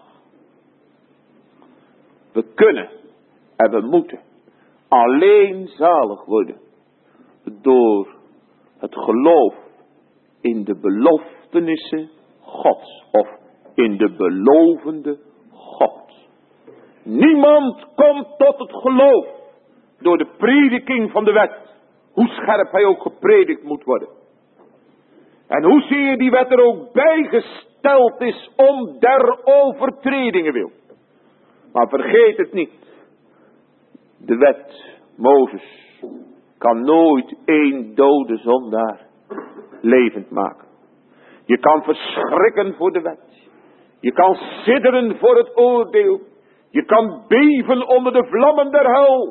We kunnen en we moeten alleen zalig worden door het geloof in de beloftenissen Gods, of in de belovende God. Niemand komt tot het geloof door de prediking van de wet, hoe scherp hij ook gepredikt moet worden. En hoezeer die wet er ook bijgesteld is om der overtredingen wil. Maar vergeet het niet. De wet, Mozes, kan nooit één dode zondaar levend maken. Je kan verschrikken voor de wet. Je kan sidderen voor het oordeel. Je kan beven onder de vlammen der hel.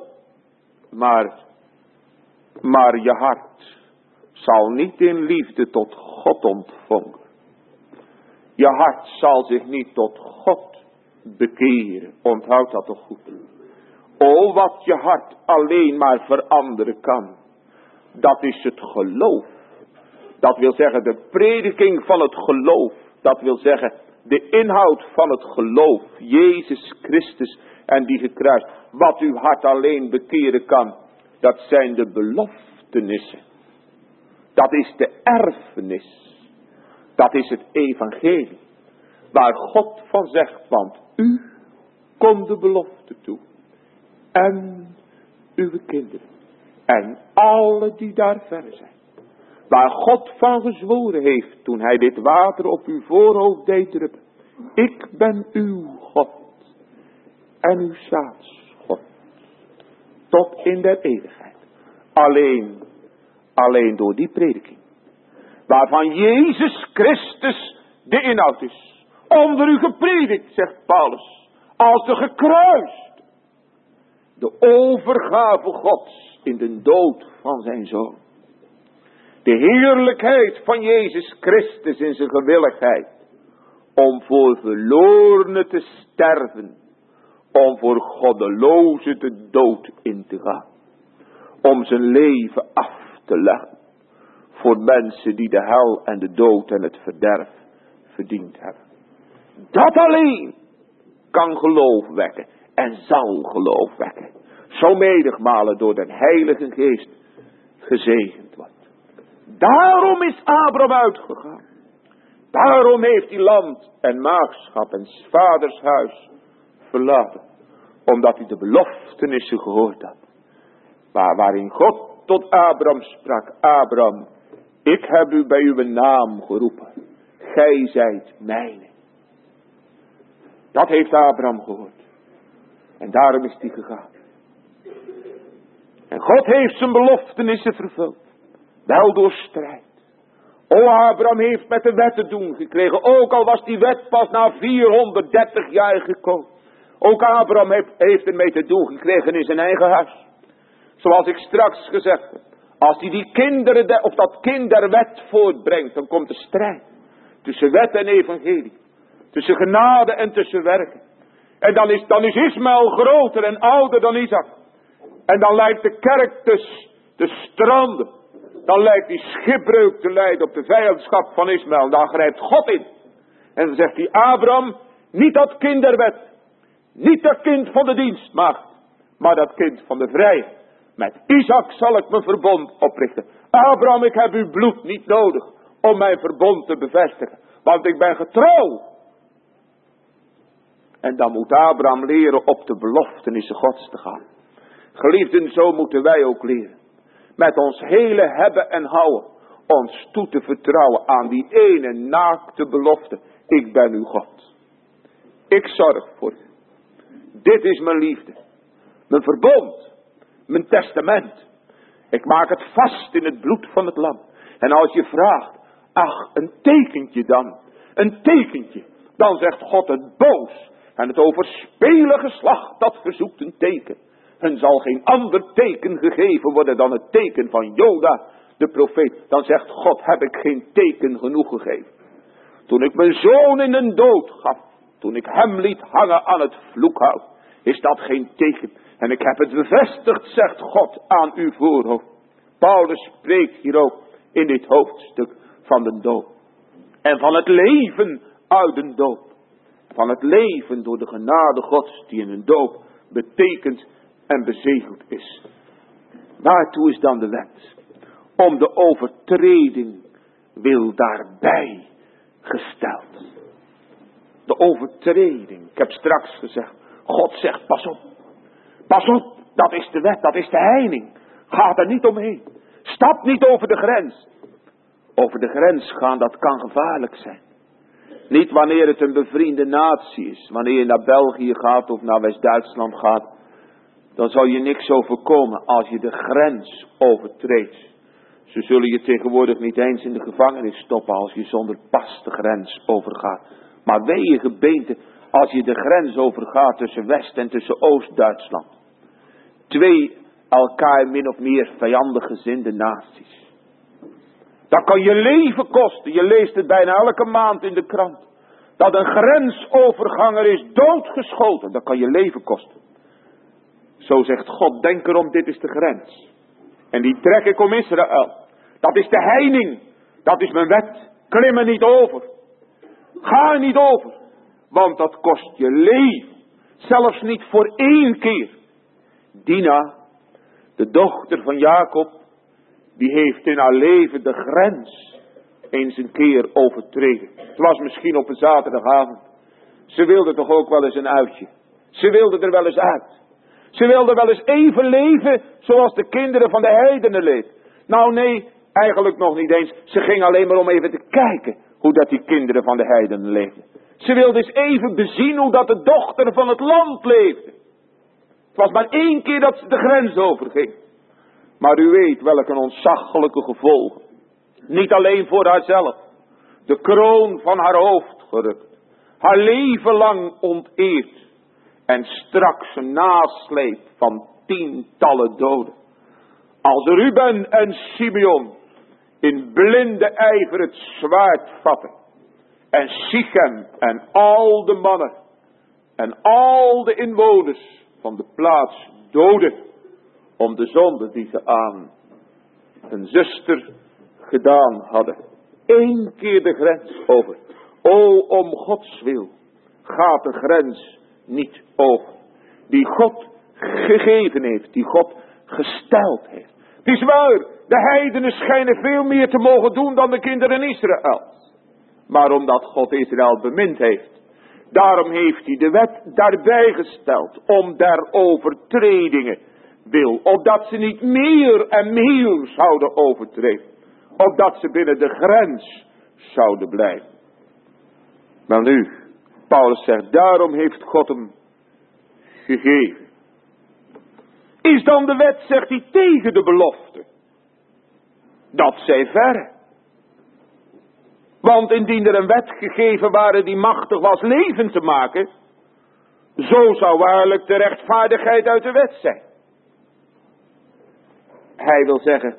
Maar je hart zal niet in liefde tot God ontvangen. Je hart zal zich niet tot God bekeren. Onthoud dat toch goed. O, wat je hart alleen maar veranderen kan. Dat is het geloof. Dat wil zeggen de prediking van het geloof. Dat wil zeggen de inhoud van het geloof. Jezus Christus en die gekruist. Wat uw hart alleen bekeren kan. Dat zijn de beloftenissen. Dat is de erfenis. Dat is het evangelie. Waar God van zegt, want u komt de belofte toe. En uw kinderen. En alle die daar verre zijn. Waar God van gezworen heeft toen hij dit water op uw voorhoofd deed druppen. Ik ben uw God. En uw zaadsgod. tot in der eeuwigheid. Alleen door die prediking. Waarvan Jezus Christus de inhoud is. Onder u gepredikt, zegt Paulus. Als de gekruist. De overgave Gods in de dood van zijn Zoon. De heerlijkheid van Jezus Christus in zijn gewilligheid. Om voor verlorenen te sterven. Om voor goddelozen de dood in te gaan. Om zijn leven af te leggen. Voor mensen die de hel en de dood en het verderf verdiend hebben. Dat alleen kan geloof wekken. En zal geloof wekken. Zo menigmalen door de Heilige Geest gezegend wordt. Daarom is Abraham uitgegaan. Daarom heeft hij land en maagschap en vaders huis verlaten. Omdat hij de beloftenissen gehoord had. Waarin God tot Abraham sprak. Abraham, ik heb u bij uw naam geroepen. Gij zijt mijne. Dat heeft Abraham gehoord. En daarom is hij gegaan. En God heeft zijn beloftenissen vervuld. Wel door strijd. O, Abraham heeft met de wet te doen gekregen. Ook al was die wet pas na 430 jaar gekomen. Ook Abraham heeft ermee te doen gekregen in zijn eigen huis. Zoals ik straks gezegd heb. Als hij die kinderen, of dat kind der wet voortbrengt. Dan komt de strijd. Tussen wet en evangelie. Tussen genade en tussen werken. En dan is Ismaël groter en ouder dan Isaac. En dan lijkt de kerk te stranden. Dan lijkt die schipbreuk te leiden op de vijandschap van Ismaël. Dan grijpt God in. En dan zegt hij, Abraham, niet dat kind der wet. Niet dat kind van de dienstmaagd. Maar dat kind van de vrijheid. Met Isaac zal ik mijn verbond oprichten. Abraham, ik heb uw bloed niet nodig om mijn verbond te bevestigen. Want ik ben getrouw. En dan moet Abraham leren op de beloftenissen Gods te gaan. Geliefden, zo moeten wij ook leren. Met ons hele hebben en houden. Ons toe te vertrouwen aan die ene naakte belofte. Ik ben uw God. Ik zorg voor u. Dit is mijn liefde. Mijn verbond. Mijn testament. Ik maak het vast in het bloed van het lam. En als je vraagt, ach, een tekentje dan. Een tekentje. Dan zegt God het boos. En het overspelen geslacht dat verzoekt een teken. Hun zal geen ander teken gegeven worden dan het teken van Joda, de profeet. Dan zegt God, heb ik geen teken genoeg gegeven. Toen ik mijn zoon in een dood gaf. Toen ik hem liet hangen aan het vloekhout. Is dat geen teken. En ik heb het bevestigd, zegt God, aan uw voorhoofd. Paulus spreekt hier ook in dit hoofdstuk van de dood. En van het leven uit de dood. Van het leven door de genade Gods die in een doop betekent en bezegeld is. Waartoe is dan de wet? Om de overtreding wil daarbij gesteld. De overtreding. Ik heb straks gezegd. God zegt pas op. Pas op. Dat is de wet. Dat is de heining. Ga er niet omheen. Stap niet over de grens. Over de grens gaan, dat kan gevaarlijk zijn. Niet wanneer het een bevriende natie is. Wanneer je naar België gaat of naar West-Duitsland gaat. Dan zal je niks overkomen als je de grens overtreedt. Ze zullen je tegenwoordig niet eens in de gevangenis stoppen als je zonder pas de grens overgaat. Maar wee je gebeente als je de grens overgaat tussen West- en tussen Oost-Duitsland. Twee elkaar min of meer vijandig gezinde naties. Dat kan je leven kosten. Je leest het bijna elke maand in de krant. Dat een grensoverganger is doodgeschoten. Dat kan je leven kosten. Zo zegt God, denk erom, dit is de grens. En die trek ik om Israël. Dat is de heining. Dat is mijn wet. Klim er niet over. Ga er niet over. Want dat kost je leven. Zelfs niet voor 1 keer. Dina, de dochter van Jacob, die heeft in haar leven de grens eens een keer overtreden. Het was misschien op een zaterdagavond. Ze wilde toch ook wel eens een uitje. Ze wilde er wel eens uit. Ze wilde wel eens even leven zoals de kinderen van de heidenen leven. Nou nee, eigenlijk nog niet eens. Ze ging alleen maar om even te kijken hoe dat die kinderen van de heidenen leefden. Ze wilde eens even bezien hoe dat de dochter van het land leefde. was maar 1 keer dat ze de grens overging. Maar u weet welke ontzaglijke gevolgen. Niet alleen voor haarzelf. De kroon van haar hoofd gerukt. Haar leven lang onteerd. En straks een nasleep van 10-tallen doden. Als Ruben en Simeon in blinde ijver het zwaard vatten. En Sichem en al de mannen en al de inwoners van de plaats doden. Om de zonde die ze aan hun zuster gedaan hadden. 1 keer de grens over. O, om Gods wil gaat de grens niet over. Die God gegeven heeft, die God gesteld heeft. Het is waar, de heidenen schijnen veel meer te mogen doen dan de kinderen Israël. Maar omdat God Israël bemind heeft, daarom heeft hij de wet daarbij gesteld. Om der overtredingen wil. Opdat ze niet meer en meer zouden overtreden. Opdat ze binnen de grens zouden blijven. Maar nu, Paulus zegt, daarom heeft God hem gegeven. Is dan de wet, zegt hij, tegen de belofte? Dat zij verre. Want indien er een wet gegeven ware die machtig was leven te maken, zo zou waarlijk de rechtvaardigheid uit de wet zijn. Hij wil zeggen,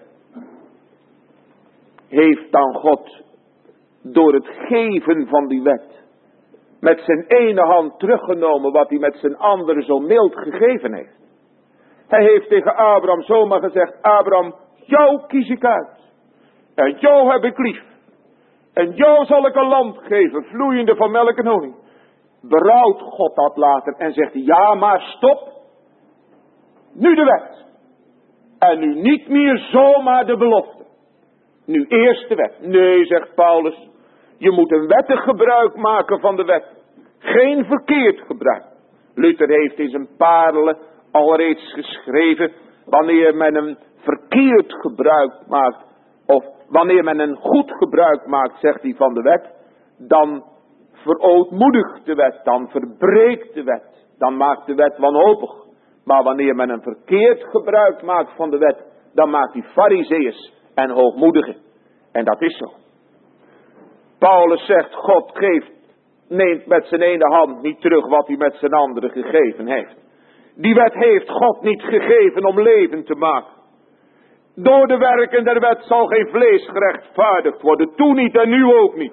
heeft dan God door het geven van die wet met zijn ene hand teruggenomen wat hij met zijn andere zo mild gegeven heeft. Hij heeft tegen Abraham zomaar gezegd, Abraham, jou kies ik uit. En jou heb ik lief. En jou zal ik een land geven, vloeiende van melk en honing. Berouwt God dat later en zegt hij, ja maar stop. Nu de wet. En nu niet meer zomaar de belofte. Nu eerst de wet. Nee, zegt Paulus, je moet een wettig gebruik maken van de wet. Geen verkeerd gebruik. Luther heeft in zijn parelen al reeds geschreven, wanneer men een verkeerd gebruik maakt, of wanneer men een goed gebruik maakt, zegt hij, van de wet, dan verootmoedigt de wet, dan verbreekt de wet, dan maakt de wet wanhopig. Maar wanneer men een verkeerd gebruik maakt van de wet, dan maakt hij farizeeërs en hoogmoedigen. En dat is zo. Paulus zegt, God neemt met zijn ene hand niet terug wat hij met zijn andere gegeven heeft. Die wet heeft God niet gegeven om leven te maken. Door de werken der wet zal geen vlees gerechtvaardigd worden. Toen niet en nu ook niet.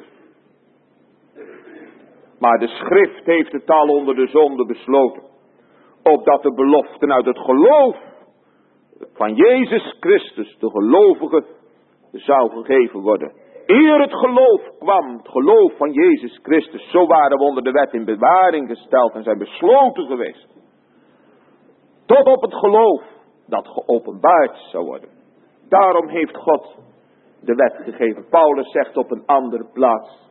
Maar de schrift heeft het al onder de zonde besloten. Opdat de beloften uit het geloof van Jezus Christus, de gelovige, zou gegeven worden. Eer het geloof kwam, het geloof van Jezus Christus, zo waren we onder de wet in bewaring gesteld en zijn besloten geweest. Tot op het geloof dat geopenbaard zou worden. Daarom heeft God de wet gegeven. Paulus zegt op een andere plaats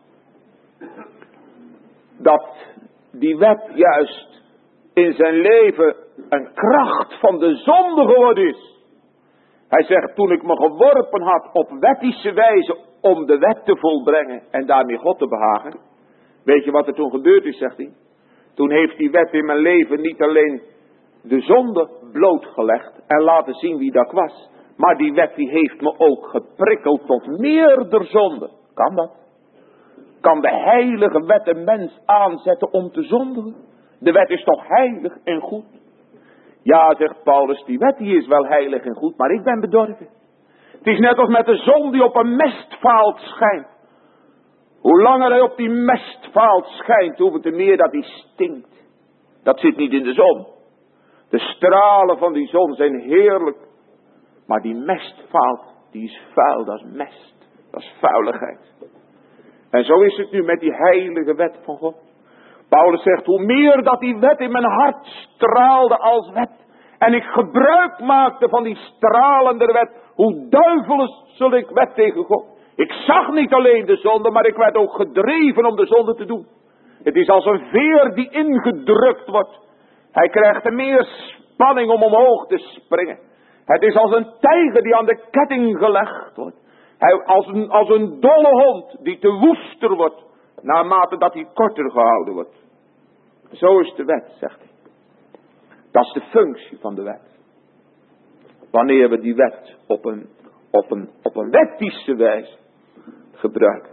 dat die wet juist in zijn leven een kracht van de zonde geworden is. Hij zegt, toen ik me geworpen had op wettische wijze om de wet te volbrengen en daarmee God te behagen. Weet je wat er toen gebeurd is, zegt hij? Toen heeft die wet in mijn leven niet alleen de zonde blootgelegd en laten zien wie dat was. Maar die wet die heeft me ook geprikkeld tot meerder zonde. Kan dat? Kan de heilige wet een mens aanzetten om te zondigen? De wet is toch heilig en goed? Ja, zegt Paulus, die wet die is wel heilig en goed, maar ik ben bedorven. Het is net als met de zon die op een mestvaalt schijnt. Hoe langer hij op die mestvaalt schijnt, hoeveel te meer dat hij stinkt. Dat zit niet in de zon. De stralen van die zon zijn heerlijk. Maar die mestvaalt, die is vuil, dat is mest. Dat is vuiligheid. En zo is het nu met die heilige wet van God. Paulus zegt, hoe meer dat die wet in mijn hart straalde als wet. En ik gebruik maakte van die stralende wet. Hoe duivels zul ik wet tegen God. Ik zag niet alleen de zonde, maar ik werd ook gedreven om de zonde te doen. Het is als een veer die ingedrukt wordt. Hij krijgt er meer spanning om omhoog te springen. Het is als een tijger die aan de ketting gelegd wordt. Als een dolle hond die te woester wordt, naarmate dat hij korter gehouden wordt. Zo is de wet, zegt hij. Dat is de functie van de wet. Wanneer we die wet op een wettische wijze gebruiken.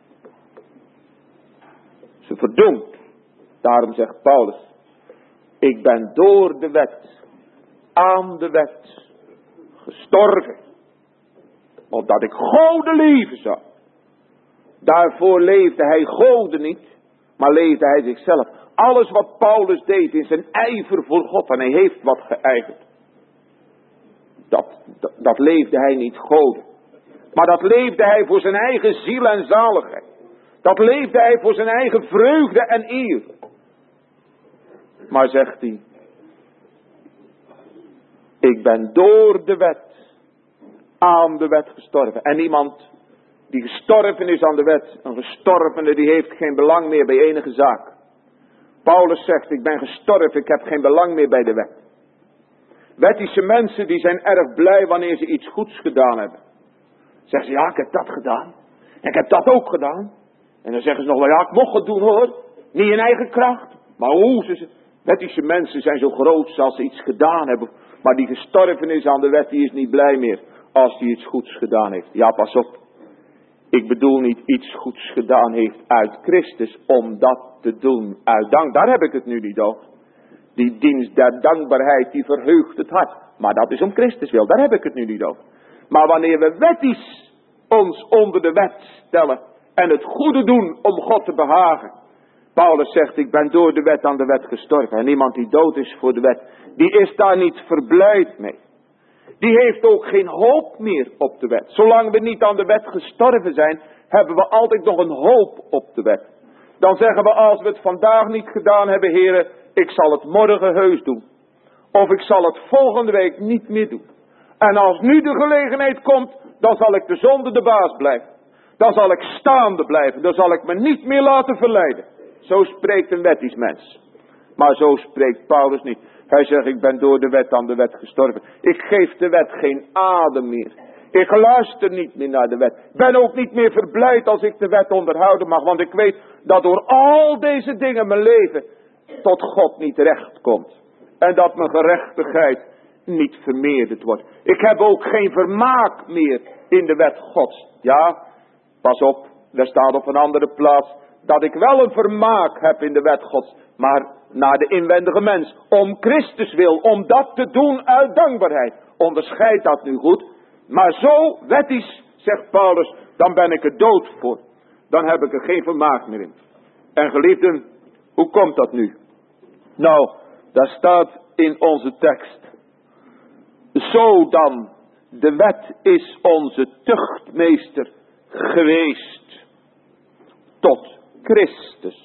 Ze verdoemt. Daarom zegt Paulus. Ik ben door de wet, aan de wet, gestorven. Opdat ik Gode leven zou. Daarvoor leefde hij Gode niet, maar leefde hij zichzelf. Alles wat Paulus deed in zijn ijver voor God, en hij heeft wat geijverd. Dat leefde hij niet Gode. Maar dat leefde hij voor zijn eigen ziel en zaligheid. Dat leefde hij voor zijn eigen vreugde en eer. Maar zegt hij, ik ben door de wet, aan de wet gestorven. En iemand die gestorven is aan de wet, een gestorvene, die heeft geen belang meer bij enige zaak. Paulus zegt, ik ben gestorven, ik heb geen belang meer bij de wet. Wettische mensen die zijn erg blij wanneer ze iets goeds gedaan hebben. Zeggen ze, ja, ik heb dat gedaan. En ik heb dat ook gedaan. En dan zeggen ze nog wel, ja, ik mocht het doen hoor. Niet in eigen kracht. Maar hoe wettische mensen zijn zo groot als ze iets gedaan hebben. Maar die gestorven is aan de wet, die is niet blij meer als die iets goeds gedaan heeft. Ja, pas op. Ik bedoel niet iets goeds gedaan heeft uit Christus om dat te doen uit dank. Daar heb ik het nu niet over. Die dienst der dankbaarheid die verheugt het hart. Maar dat is om Christus wil, daar heb ik het nu niet over. Maar wanneer we wettisch ons onder de wet stellen en het goede doen om God te behagen. Paulus zegt, ik ben door de wet aan de wet gestorven. En iemand die dood is voor de wet, die is daar niet verblijd mee. Die heeft ook geen hoop meer op de wet. Zolang we niet aan de wet gestorven zijn, hebben we altijd nog een hoop op de wet. Dan zeggen we, als we het vandaag niet gedaan hebben, heren, ik zal het morgen heus doen. Of ik zal het volgende week niet meer doen. En als nu de gelegenheid komt, dan zal ik de zonde de baas blijven. Dan zal ik staande blijven. Dan zal ik me niet meer laten verleiden. Zo spreekt een wettisch mens. Maar zo spreekt Paulus niet. Hij zegt, ik ben door de wet aan de wet gestorven. Ik geef de wet geen adem meer. Ik luister niet meer naar de wet. Ik ben ook niet meer verblijd als ik de wet onderhouden mag. Want ik weet dat door al deze dingen mijn leven tot God niet recht komt. En dat mijn gerechtigheid niet vermeerderd wordt. Ik heb ook geen vermaak meer in de wet Gods. Ja, pas op, daar staat op een andere plaats dat ik wel een vermaak heb in de wet Gods. Maar naar de inwendige mens. Om Christus wil. Om dat te doen uit dankbaarheid. Onderscheid dat nu goed. Maar zo wettisch, zegt Paulus, dan ben ik er dood voor. Dan heb ik er geen vermaak meer in. En geliefden, hoe komt dat nu? Nou, daar staat in onze tekst. Zo dan, de wet is onze tuchtmeester geweest. Tot Christus.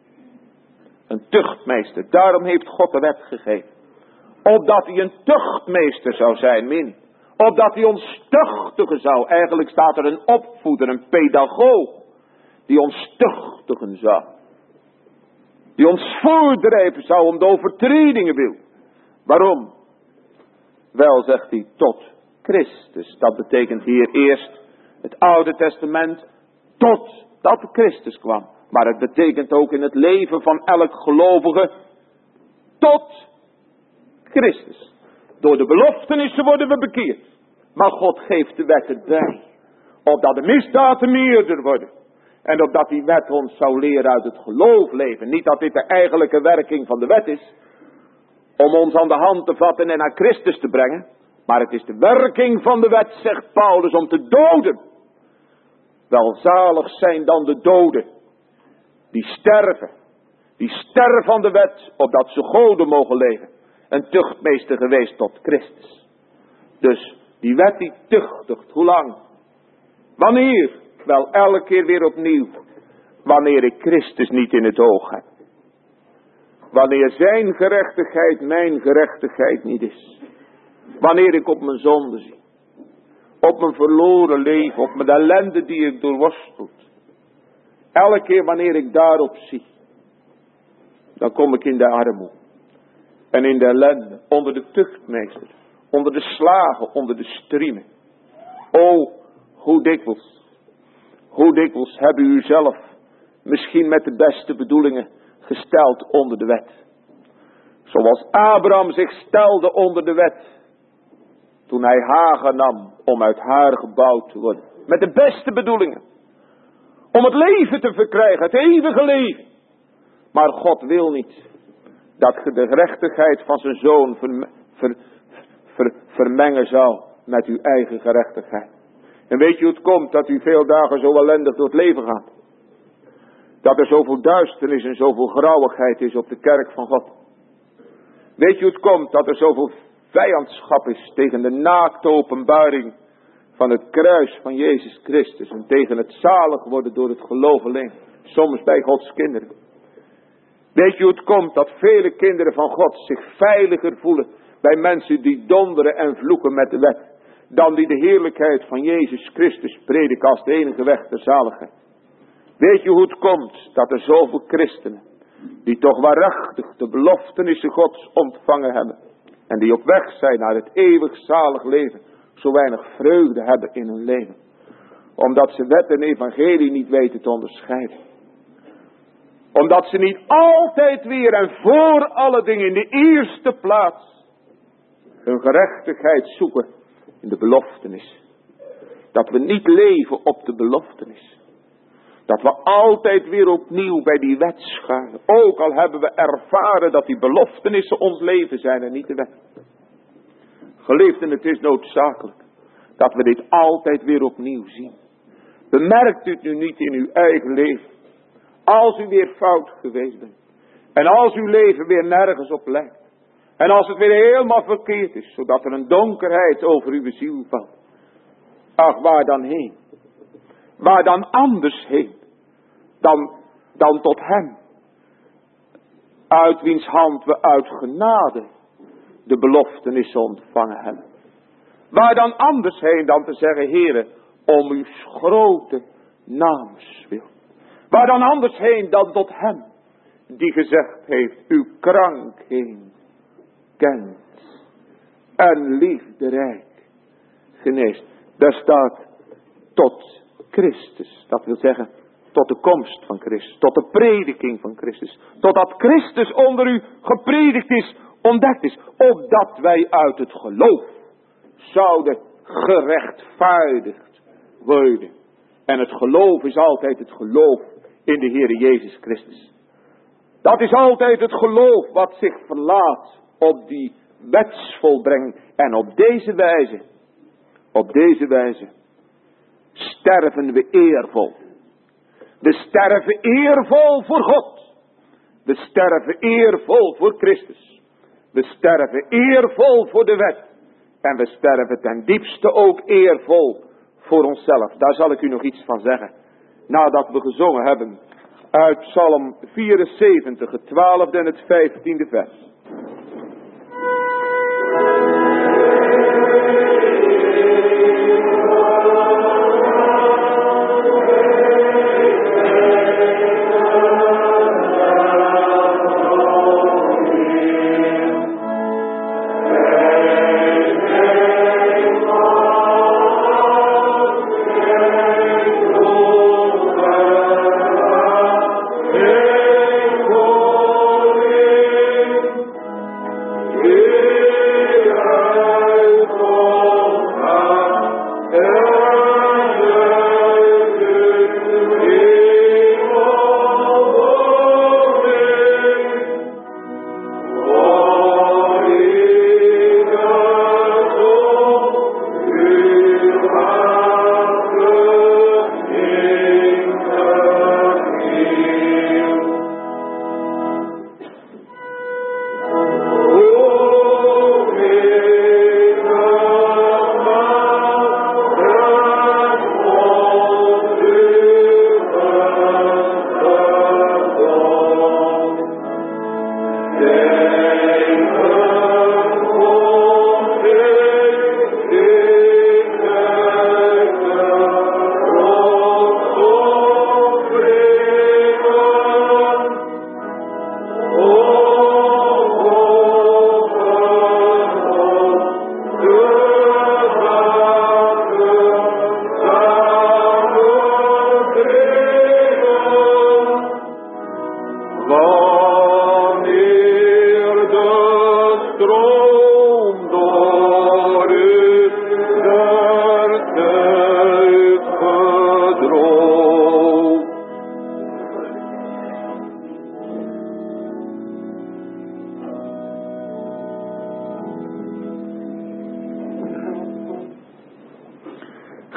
Een tuchtmeester. Daarom heeft God de wet gegeven. Opdat hij een tuchtmeester zou zijn, min. Opdat hij ons tuchtigen zou. Eigenlijk staat er een opvoeder, een pedagoog. Die ons tuchtigen zou. Die ons voordrijven zou om de overtredingen wil. Waarom? Wel, zegt hij, tot Christus. Dat betekent hier eerst het Oude Testament. Tot dat Christus kwam. Maar het betekent ook in het leven van elk gelovige. Tot Christus. Door de beloftenissen worden we bekeerd. Maar God geeft de wet erbij. Opdat de misdaden meerder worden. En opdat die wet ons zou leren uit het geloof leven. Niet dat dit de eigenlijke werking van de wet is. Om ons aan de hand te vatten en naar Christus te brengen. Maar het is de werking van de wet, zegt Paulus, om te doden. Welzalig zijn dan de doden. Die sterven. Die sterven aan de wet, opdat ze goden mogen leven. Een tuchtmeester geweest tot Christus. Dus die wet die tuchtigt, hoe lang? Wanneer? Wel elke keer weer opnieuw. Wanneer ik Christus niet in het oog heb. Wanneer zijn gerechtigheid mijn gerechtigheid niet is. Wanneer ik op mijn zonde zie. Op mijn verloren leven. Op mijn ellende die ik doorworsteld. Elke keer wanneer ik daarop zie. Dan kom ik in de armoede. En in de ellende. Onder de tuchtmeester. Onder de slagen. Onder de striemen. O, hoe dikwijls. Hoe dikwijls hebben u zelf. Misschien met de beste bedoelingen. Gesteld onder de wet. Zoals Abraham zich stelde onder de wet. Toen hij Hagar nam om uit haar gebouwd te worden. Met de beste bedoelingen. Om het leven te verkrijgen, het eeuwige leven. Maar God wil niet dat je de gerechtigheid van zijn zoon vermengen zou met uw eigen gerechtigheid. En weet je hoe het komt dat u veel dagen zo ellendig door het leven gaat? Dat er zoveel duisternis en zoveel grauwigheid is op de kerk van God. Weet je hoe het komt dat er zoveel vijandschap is tegen de naakte openbaring van het kruis van Jezus Christus. En tegen het zalig worden door het geloof alleen. Soms bij Gods kinderen. Weet je hoe het komt dat vele kinderen van God zich veiliger voelen bij mensen die donderen en vloeken met de wet. Dan die de heerlijkheid van Jezus Christus prediken als de enige weg ter zaligheid. Weet je hoe het komt dat er zoveel christenen die toch waarachtig de beloftenissen Gods ontvangen hebben. En die op weg zijn naar het eeuwig zalig leven. Zo weinig vreugde hebben in hun leven. Omdat ze wet en evangelie niet weten te onderscheiden. Omdat ze niet altijd weer en voor alle dingen in de eerste plaats hun gerechtigheid zoeken in de beloftenis. Dat we niet leven op de beloftenis. Dat we altijd weer opnieuw bij die wet schuilen. Ook al hebben we ervaren dat die beloftenissen ons leven zijn en niet de wet. Geliefden, het is noodzakelijk dat we dit altijd weer opnieuw zien. Bemerkt u het nu niet in uw eigen leven. Als u weer fout geweest bent. En als uw leven weer nergens op lijkt. En als het weer helemaal verkeerd is. Zodat er een donkerheid over uw ziel valt. Ach, waar dan heen? Waar dan anders heen? Dan tot hem. Uit wiens hand we uit genade de beloftenissen ontvangen hebben. Waar dan anders heen dan te zeggen, Heere, om uw grote naams wil. Waar dan anders heen dan tot hem die gezegd heeft, uw krankheid kent en liefderijk geneest. Daar staat tot Christus, dat wil zeggen tot de komst van Christus, tot de prediking van Christus, totdat Christus onder u gepredikt is, ontdekt is, opdat wij uit het geloof zouden gerechtvaardigd worden. En het geloof is altijd het geloof in de Heere Jezus Christus. Dat is altijd het geloof wat zich verlaat op die wetsvolbrenging. En op deze wijze sterven we eervol. We sterven eervol voor God. We sterven eervol voor Christus. We sterven eervol voor de wet. En we sterven ten diepste ook eervol voor onszelf. Daar zal ik u nog iets van zeggen. Nadat we gezongen hebben uit Psalm 74, het 12e en het 15e vers.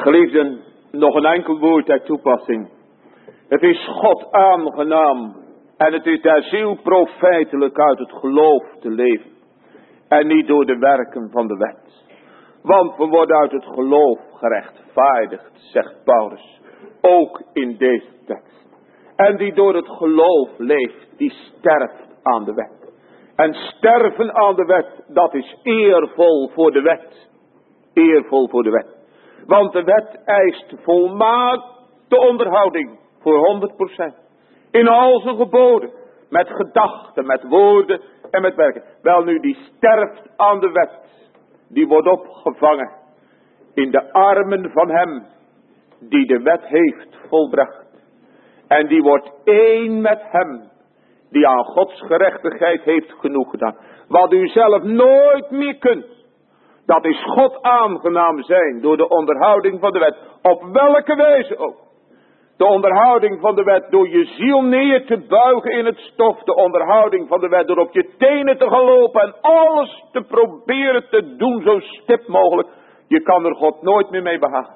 Geliefden, nog een enkel woord ter toepassing. Het is God aangenaam en het is der ziel profijtelijk uit het geloof te leven. En niet door de werken van de wet. Want we worden uit het geloof gerechtvaardigd, zegt Paulus. Ook in deze tekst. En die door het geloof leeft, die sterft aan de wet. En sterven aan de wet, dat is eervol voor de wet. Eervol voor de wet. Want de wet eist volmaakte onderhouding voor 100%. In al zijn geboden. Met gedachten, met woorden en met werken. Wel nu, die sterft aan de wet. Die wordt opgevangen in de armen van hem die de wet heeft volbracht. En die wordt één met hem die aan Gods gerechtigheid heeft genoeg gedaan. Wat u zelf nooit meer kunt. Dat is God aangenaam zijn door de onderhouding van de wet. Op welke wijze ook. De onderhouding van de wet door je ziel neer te buigen in het stof. De onderhouding van de wet door op je tenen te gaan lopen. En alles te proberen te doen zo stip mogelijk. Je kan er God nooit meer mee behagen.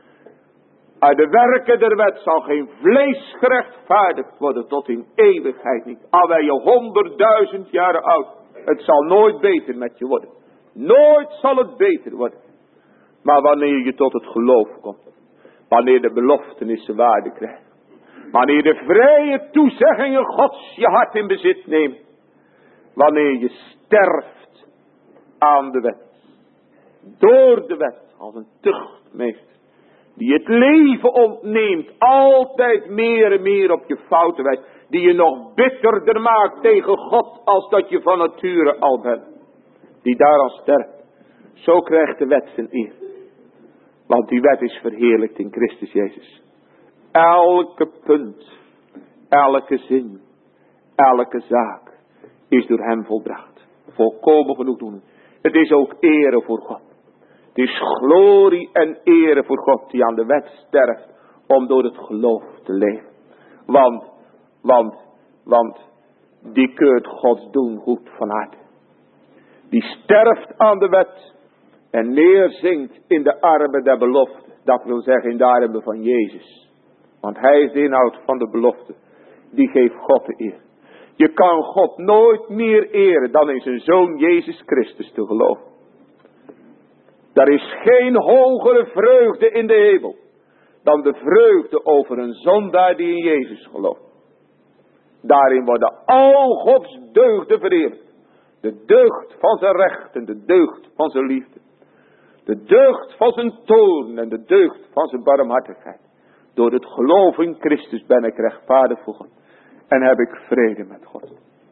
Uit de werken der wet zal geen vlees gerechtvaardigd worden tot in eeuwigheid niet. Al ben je 100.000 jaren oud. Het zal nooit beter met je worden. Nooit zal het beter worden. Maar wanneer je tot het geloof komt. Wanneer de beloftenissen waarde krijgen. Wanneer de vrije toezeggingen Gods je hart in bezit neemt. Wanneer je sterft aan de wet. Door de wet als een tuchtmeester. Die het leven ontneemt. Altijd meer en meer op je fouten wijst. Die je nog bitterder maakt tegen God als dat je van nature al bent. Die daaraan sterft. Zo krijgt de wet zijn eer. Want die wet is verheerlijkt in Christus Jezus. Elke punt. Elke zin. Elke zaak. Is door hem volbracht. Volkomen genoegdoening. Het is ook ere voor God. Het is glorie en ere voor God die aan de wet sterft. Om door het geloof te leven. Want die keurt Gods doen goed van harte. Die sterft aan de wet. En neerzinkt in de armen der belofte. Dat wil zeggen in de armen van Jezus. Want hij is de inhoud van de belofte. Die geeft God de eer. Je kan God nooit meer eren dan in zijn zoon Jezus Christus te geloven. Er is geen hogere vreugde in de hemel. Dan de vreugde over een zondaar die in Jezus gelooft. Daarin worden al Gods deugden vereerd. De deugd van zijn recht en de deugd van zijn liefde. De deugd van zijn toorn en de deugd van zijn barmhartigheid. Door het geloof in Christus ben ik rechtvaardig voor God. En heb ik vrede met God.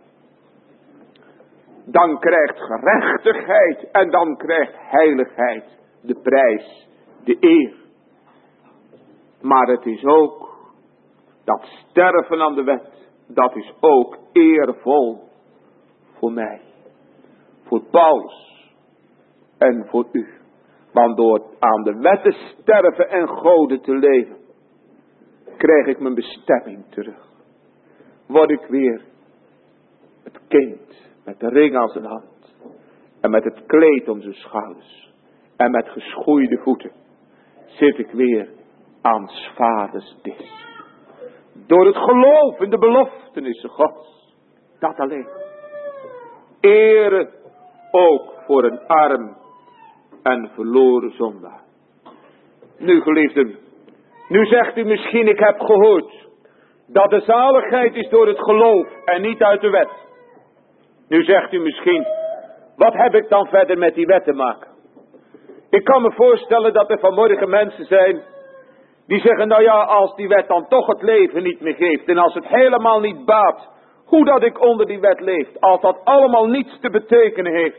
Dan krijgt gerechtigheid en dan krijgt heiligheid de prijs, de eer. Maar het is ook dat sterven aan de wet. Dat is ook eervol voor mij. Voor Paulus en voor u. Want door aan de wet te sterven en goden te leven, krijg ik mijn bestemming terug. Word ik weer het kind met de ring aan zijn hand. En met het kleed om zijn schouders. En met geschoeide voeten zit ik weer aan 's vaders dis. Door het geloof in de beloftenissen Gods. Dat alleen. Ere ook voor een arm en verloren zondaar. Nu geliefden, nu zegt u misschien, ik heb gehoord dat de zaligheid is door het geloof en niet uit de wet. Nu zegt u misschien, wat heb ik dan verder met die wet te maken? Ik kan me voorstellen dat er vanmorgen mensen zijn die zeggen, nou ja, als die wet dan toch het leven niet meer geeft en als het helemaal niet baat, hoe dat ik onder die wet leef, als dat allemaal niets te betekenen heeft.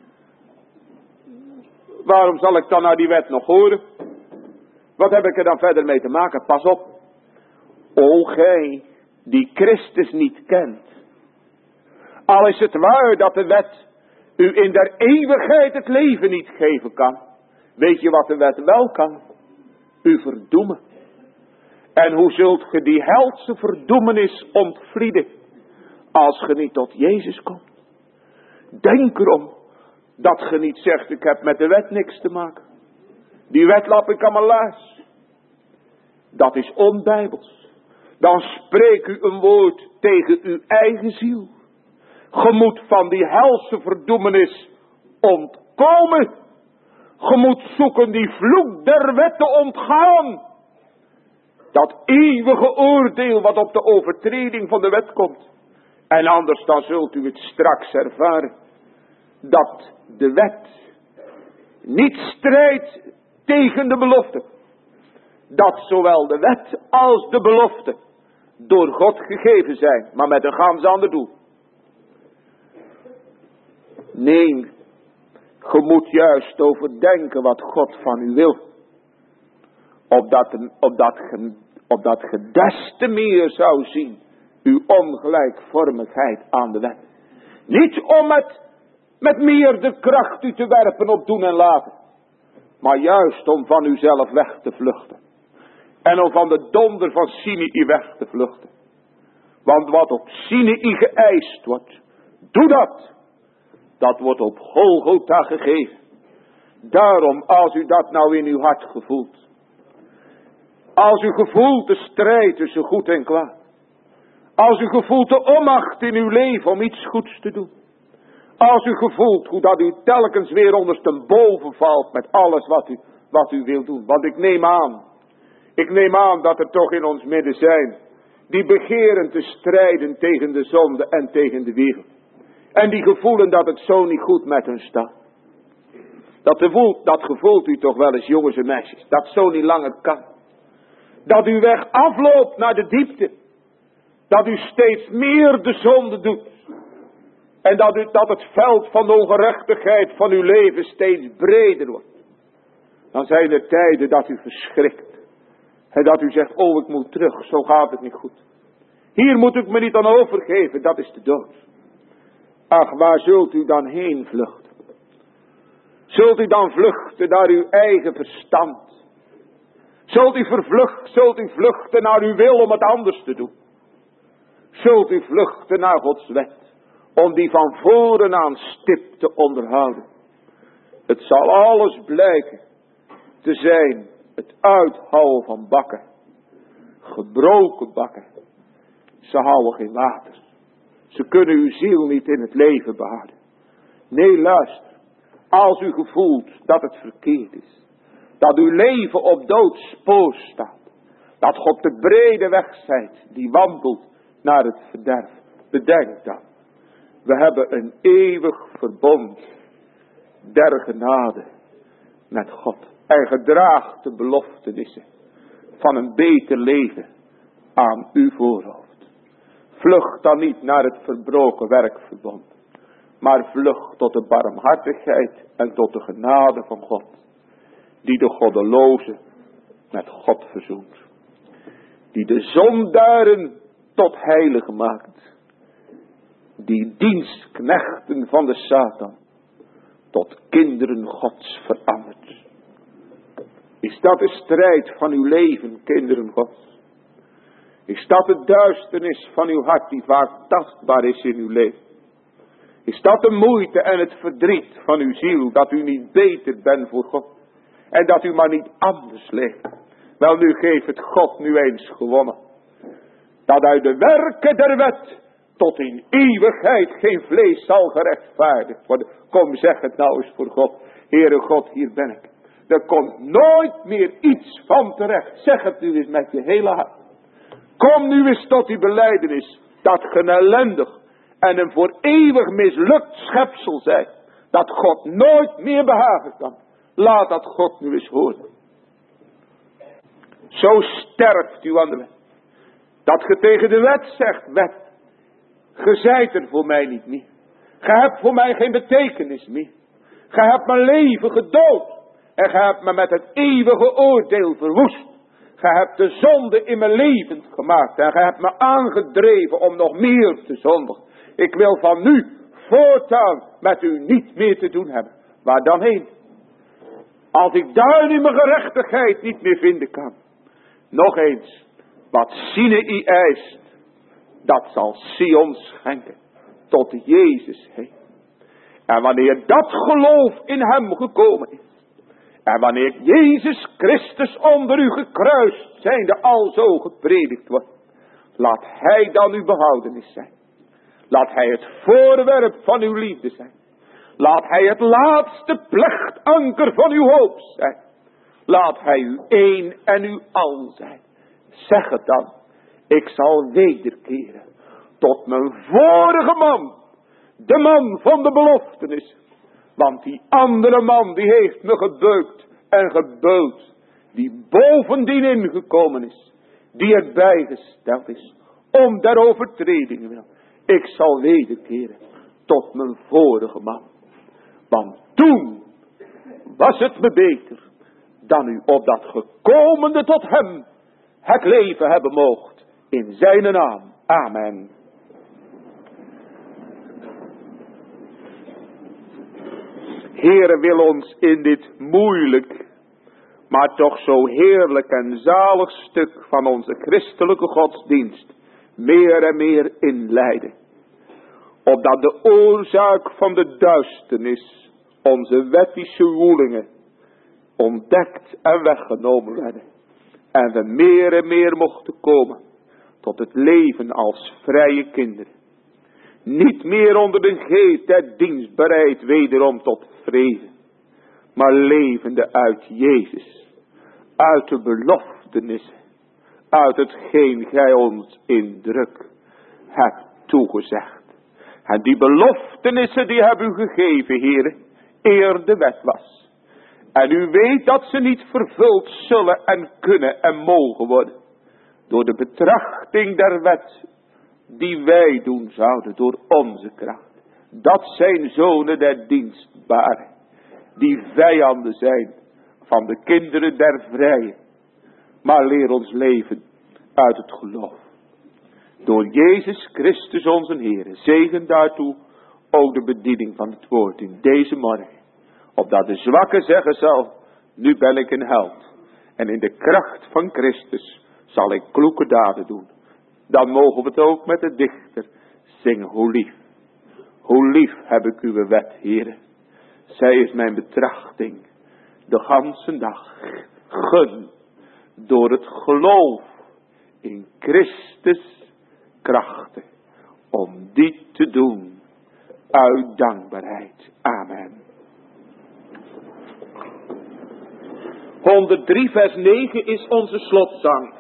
Waarom zal ik dan naar die wet nog horen? Wat heb ik er dan verder mee te maken? Pas op. O gij die Christus niet kent. Al is het waar dat de wet u in der eeuwigheid het leven niet geven kan. Weet je wat de wet wel kan? U verdoemen. En hoe zult ge die helse verdoemenis ontvlieden? Als ge niet tot Jezus komt. Denk erom dat ge niet zegt, ik heb met de wet niks te maken. Die wet lap ik aan mijn laars. Dat is onbijbels. Dan spreek u een woord tegen uw eigen ziel. Ge moet van die helse verdoemenis ontkomen. Ge moet zoeken die vloek der wet te ontgaan. Dat eeuwige oordeel wat op de overtreding van de wet komt. En anders dan zult u het straks ervaren. Dat de wet niet strijdt tegen de belofte. Dat zowel de wet als de belofte door God gegeven zijn. Maar met een gans ander doel. Nee, je moet juist overdenken wat God van u wil. Opdat je des te meer zou zien uw ongelijkvormigheid aan de wet. Niet om met meer de kracht u te werpen op doen en laten. Maar juist om van uzelf weg te vluchten. En om van de donder van Sinai weg te vluchten. Want wat op Sinai geëist wordt, doe dat. Dat wordt op Golgotha gegeven. Daarom, als u dat nou in uw hart gevoelt. Als u gevoelt de strijd tussen goed en kwaad. Als u gevoelt de onmacht in uw leven om iets goeds te doen. Als u gevoelt hoe dat u telkens weer ondersteboven valt met alles wat u wilt doen. Want ik neem aan dat er toch in ons midden zijn. Die begeren te strijden tegen de zonde en tegen de wereld. En die gevoelen dat het zo niet goed met hun staat. Dat gevoelt u toch wel eens, jongens en meisjes. Dat zo niet langer kan. Dat u weg afloopt naar de diepte. Dat u steeds meer de zonde doet. En dat het veld van de ongerechtigheid van uw leven steeds breder wordt. Dan zijn er tijden dat u verschrikt. En dat u zegt, oh ik moet terug, zo gaat het niet goed. Hier moet ik me niet aan overgeven, dat is de dood. Ach, waar zult u dan heen vluchten? Zult u dan vluchten naar uw eigen verstand? Zult u vluchten naar uw wil om het anders te doen? Zult u vluchten naar Gods wet? Om die van voren aan stip te onderhouden. Het zal alles blijken te zijn het uithouden van bakken. Gebroken bakken. Ze houden geen water. Ze kunnen uw ziel niet in het leven behouden. Nee, luister. Als u gevoelt dat het verkeerd is. Dat uw leven op doodspoor staat. Dat God de brede weg zijt die wandelt naar het verderf. Bedenk dan. We hebben een eeuwig verbond der genade met God. En gedraagt de beloftenissen van een beter leven aan uw voorhoofd. Vlucht dan niet naar het verbroken werkverbond. Maar vlucht tot de barmhartigheid en tot de genade van God. Die de goddeloze met God verzoent. Die de zondaren tot heiligen maakt. Die dienstknechten van de Satan tot kinderen Gods verandert. Is dat de strijd van uw leven, kinderen Gods? Is dat de duisternis van uw hart die vaak tastbaar is in uw leven? Is dat de moeite en het verdriet van uw ziel dat u niet beter bent voor God? En dat u maar niet anders leeft? Wel, nu geeft het God nu eens gewonnen. Dat uit de werken der wet tot in eeuwigheid geen vlees zal gerechtvaardigd worden. Kom, zeg het nou eens voor God. Heere God, hier ben ik. Er komt nooit meer iets van terecht. Zeg het nu eens met je hele hart. Kom nu eens tot die belijdenis. Dat ge een ellendig en een voor eeuwig mislukt schepsel zijt. Dat God nooit meer behagen kan. Laat dat God nu eens horen. Zo sterft u aan de wet. Dat ge tegen de wet zegt, wet. Ge zijt er voor mij niet meer. Ge hebt voor mij geen betekenis meer. Ge hebt mijn leven gedood. En ge hebt me met het eeuwige oordeel verwoest. Ge hebt de zonde in mijn leven gemaakt. En ge hebt me aangedreven om nog meer te zondigen. Ik wil van nu voortaan met u niet meer te doen hebben. Waar dan heen? Als ik daar nu mijn gerechtigheid niet meer vinden kan. Nog eens. Wat Sinai eist. Dat zal Sion schenken. Tot Jezus heen. En wanneer dat geloof in hem gekomen is. En wanneer Jezus Christus onder u gekruist zijnde alzo gepredikt wordt, laat hij dan uw behoudenis zijn. Laat hij het voorwerp van uw liefde zijn. Laat hij het laatste plechtanker van uw hoop zijn. Laat hij uw een en uw al zijn. Zeg het dan. Ik zal wederkeren tot mijn vorige man. De man van de beloftenis. Want die andere man die heeft me gebeukt en gebeuld. Die bovendien ingekomen is. Die erbij gesteld is. Om der overtredingen wil. Ik zal wederkeren tot mijn vorige man. Want toen was het me beter dan u op dat gekomende tot hem het leven hebben moogt. In zijn naam. Amen. Heere wil ons in dit moeilijk, maar toch zo heerlijk en zalig stuk van onze christelijke godsdienst meer en meer inleiden. Opdat de oorzaak van de duisternis, onze wettische woelingen, ontdekt en weggenomen werden. En we meer en meer mochten komen tot het leven als vrije kinderen. Niet meer onder de geest der dienstbaarheid wederom tot vrede. Maar levende uit Jezus. Uit de beloftenissen. Uit hetgeen gij ons in druk hebt toegezegd. En die beloftenissen die hebben u gegeven, heren, eer de wet was. En u weet dat ze niet vervuld zullen en kunnen en mogen worden. Door de betrachting der wet die wij doen zouden door onze kracht. Dat zijn zonen der dienstbaren. Die vijanden zijn van de kinderen der vrije. Maar leer ons leven uit het geloof. Door Jezus Christus onze Heer. Zegen daartoe ook de bediening van het woord in deze morgen. Opdat de zwakke zeggen zal, nu ben ik een held. En in de kracht van Christus zal ik kloeke daden doen. Dan mogen we het ook met de dichter zingen. Hoe lief heb ik uw wet, Heere. Zij is mijn betrachting de ganse dag. Gun door het geloof in Christus krachten. Om die te doen uit dankbaarheid. Amen. 103 vers 9 is onze slotzang.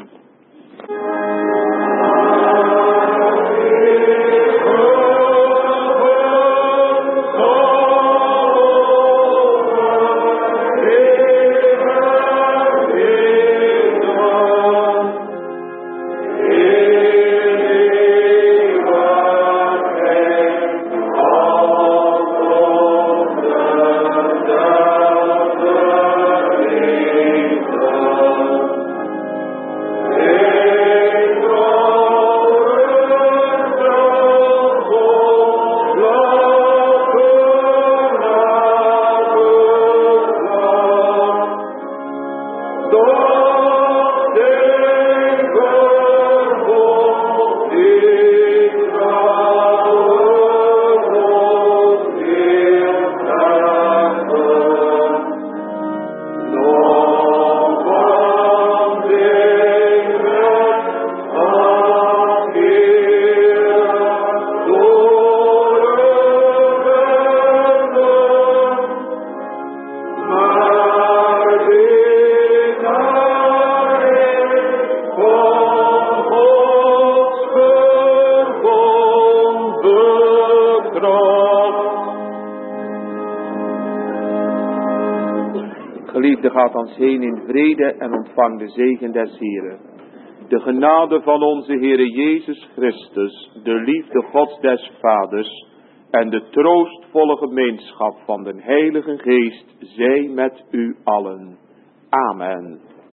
Geliefde, gaat ons heen in vrede en ontvang de zegen des Heren. De genade van onze Heere Jezus Christus, de liefde Gods des Vaders en de troostvolle gemeenschap van de Heilige Geest zij met u allen. Amen.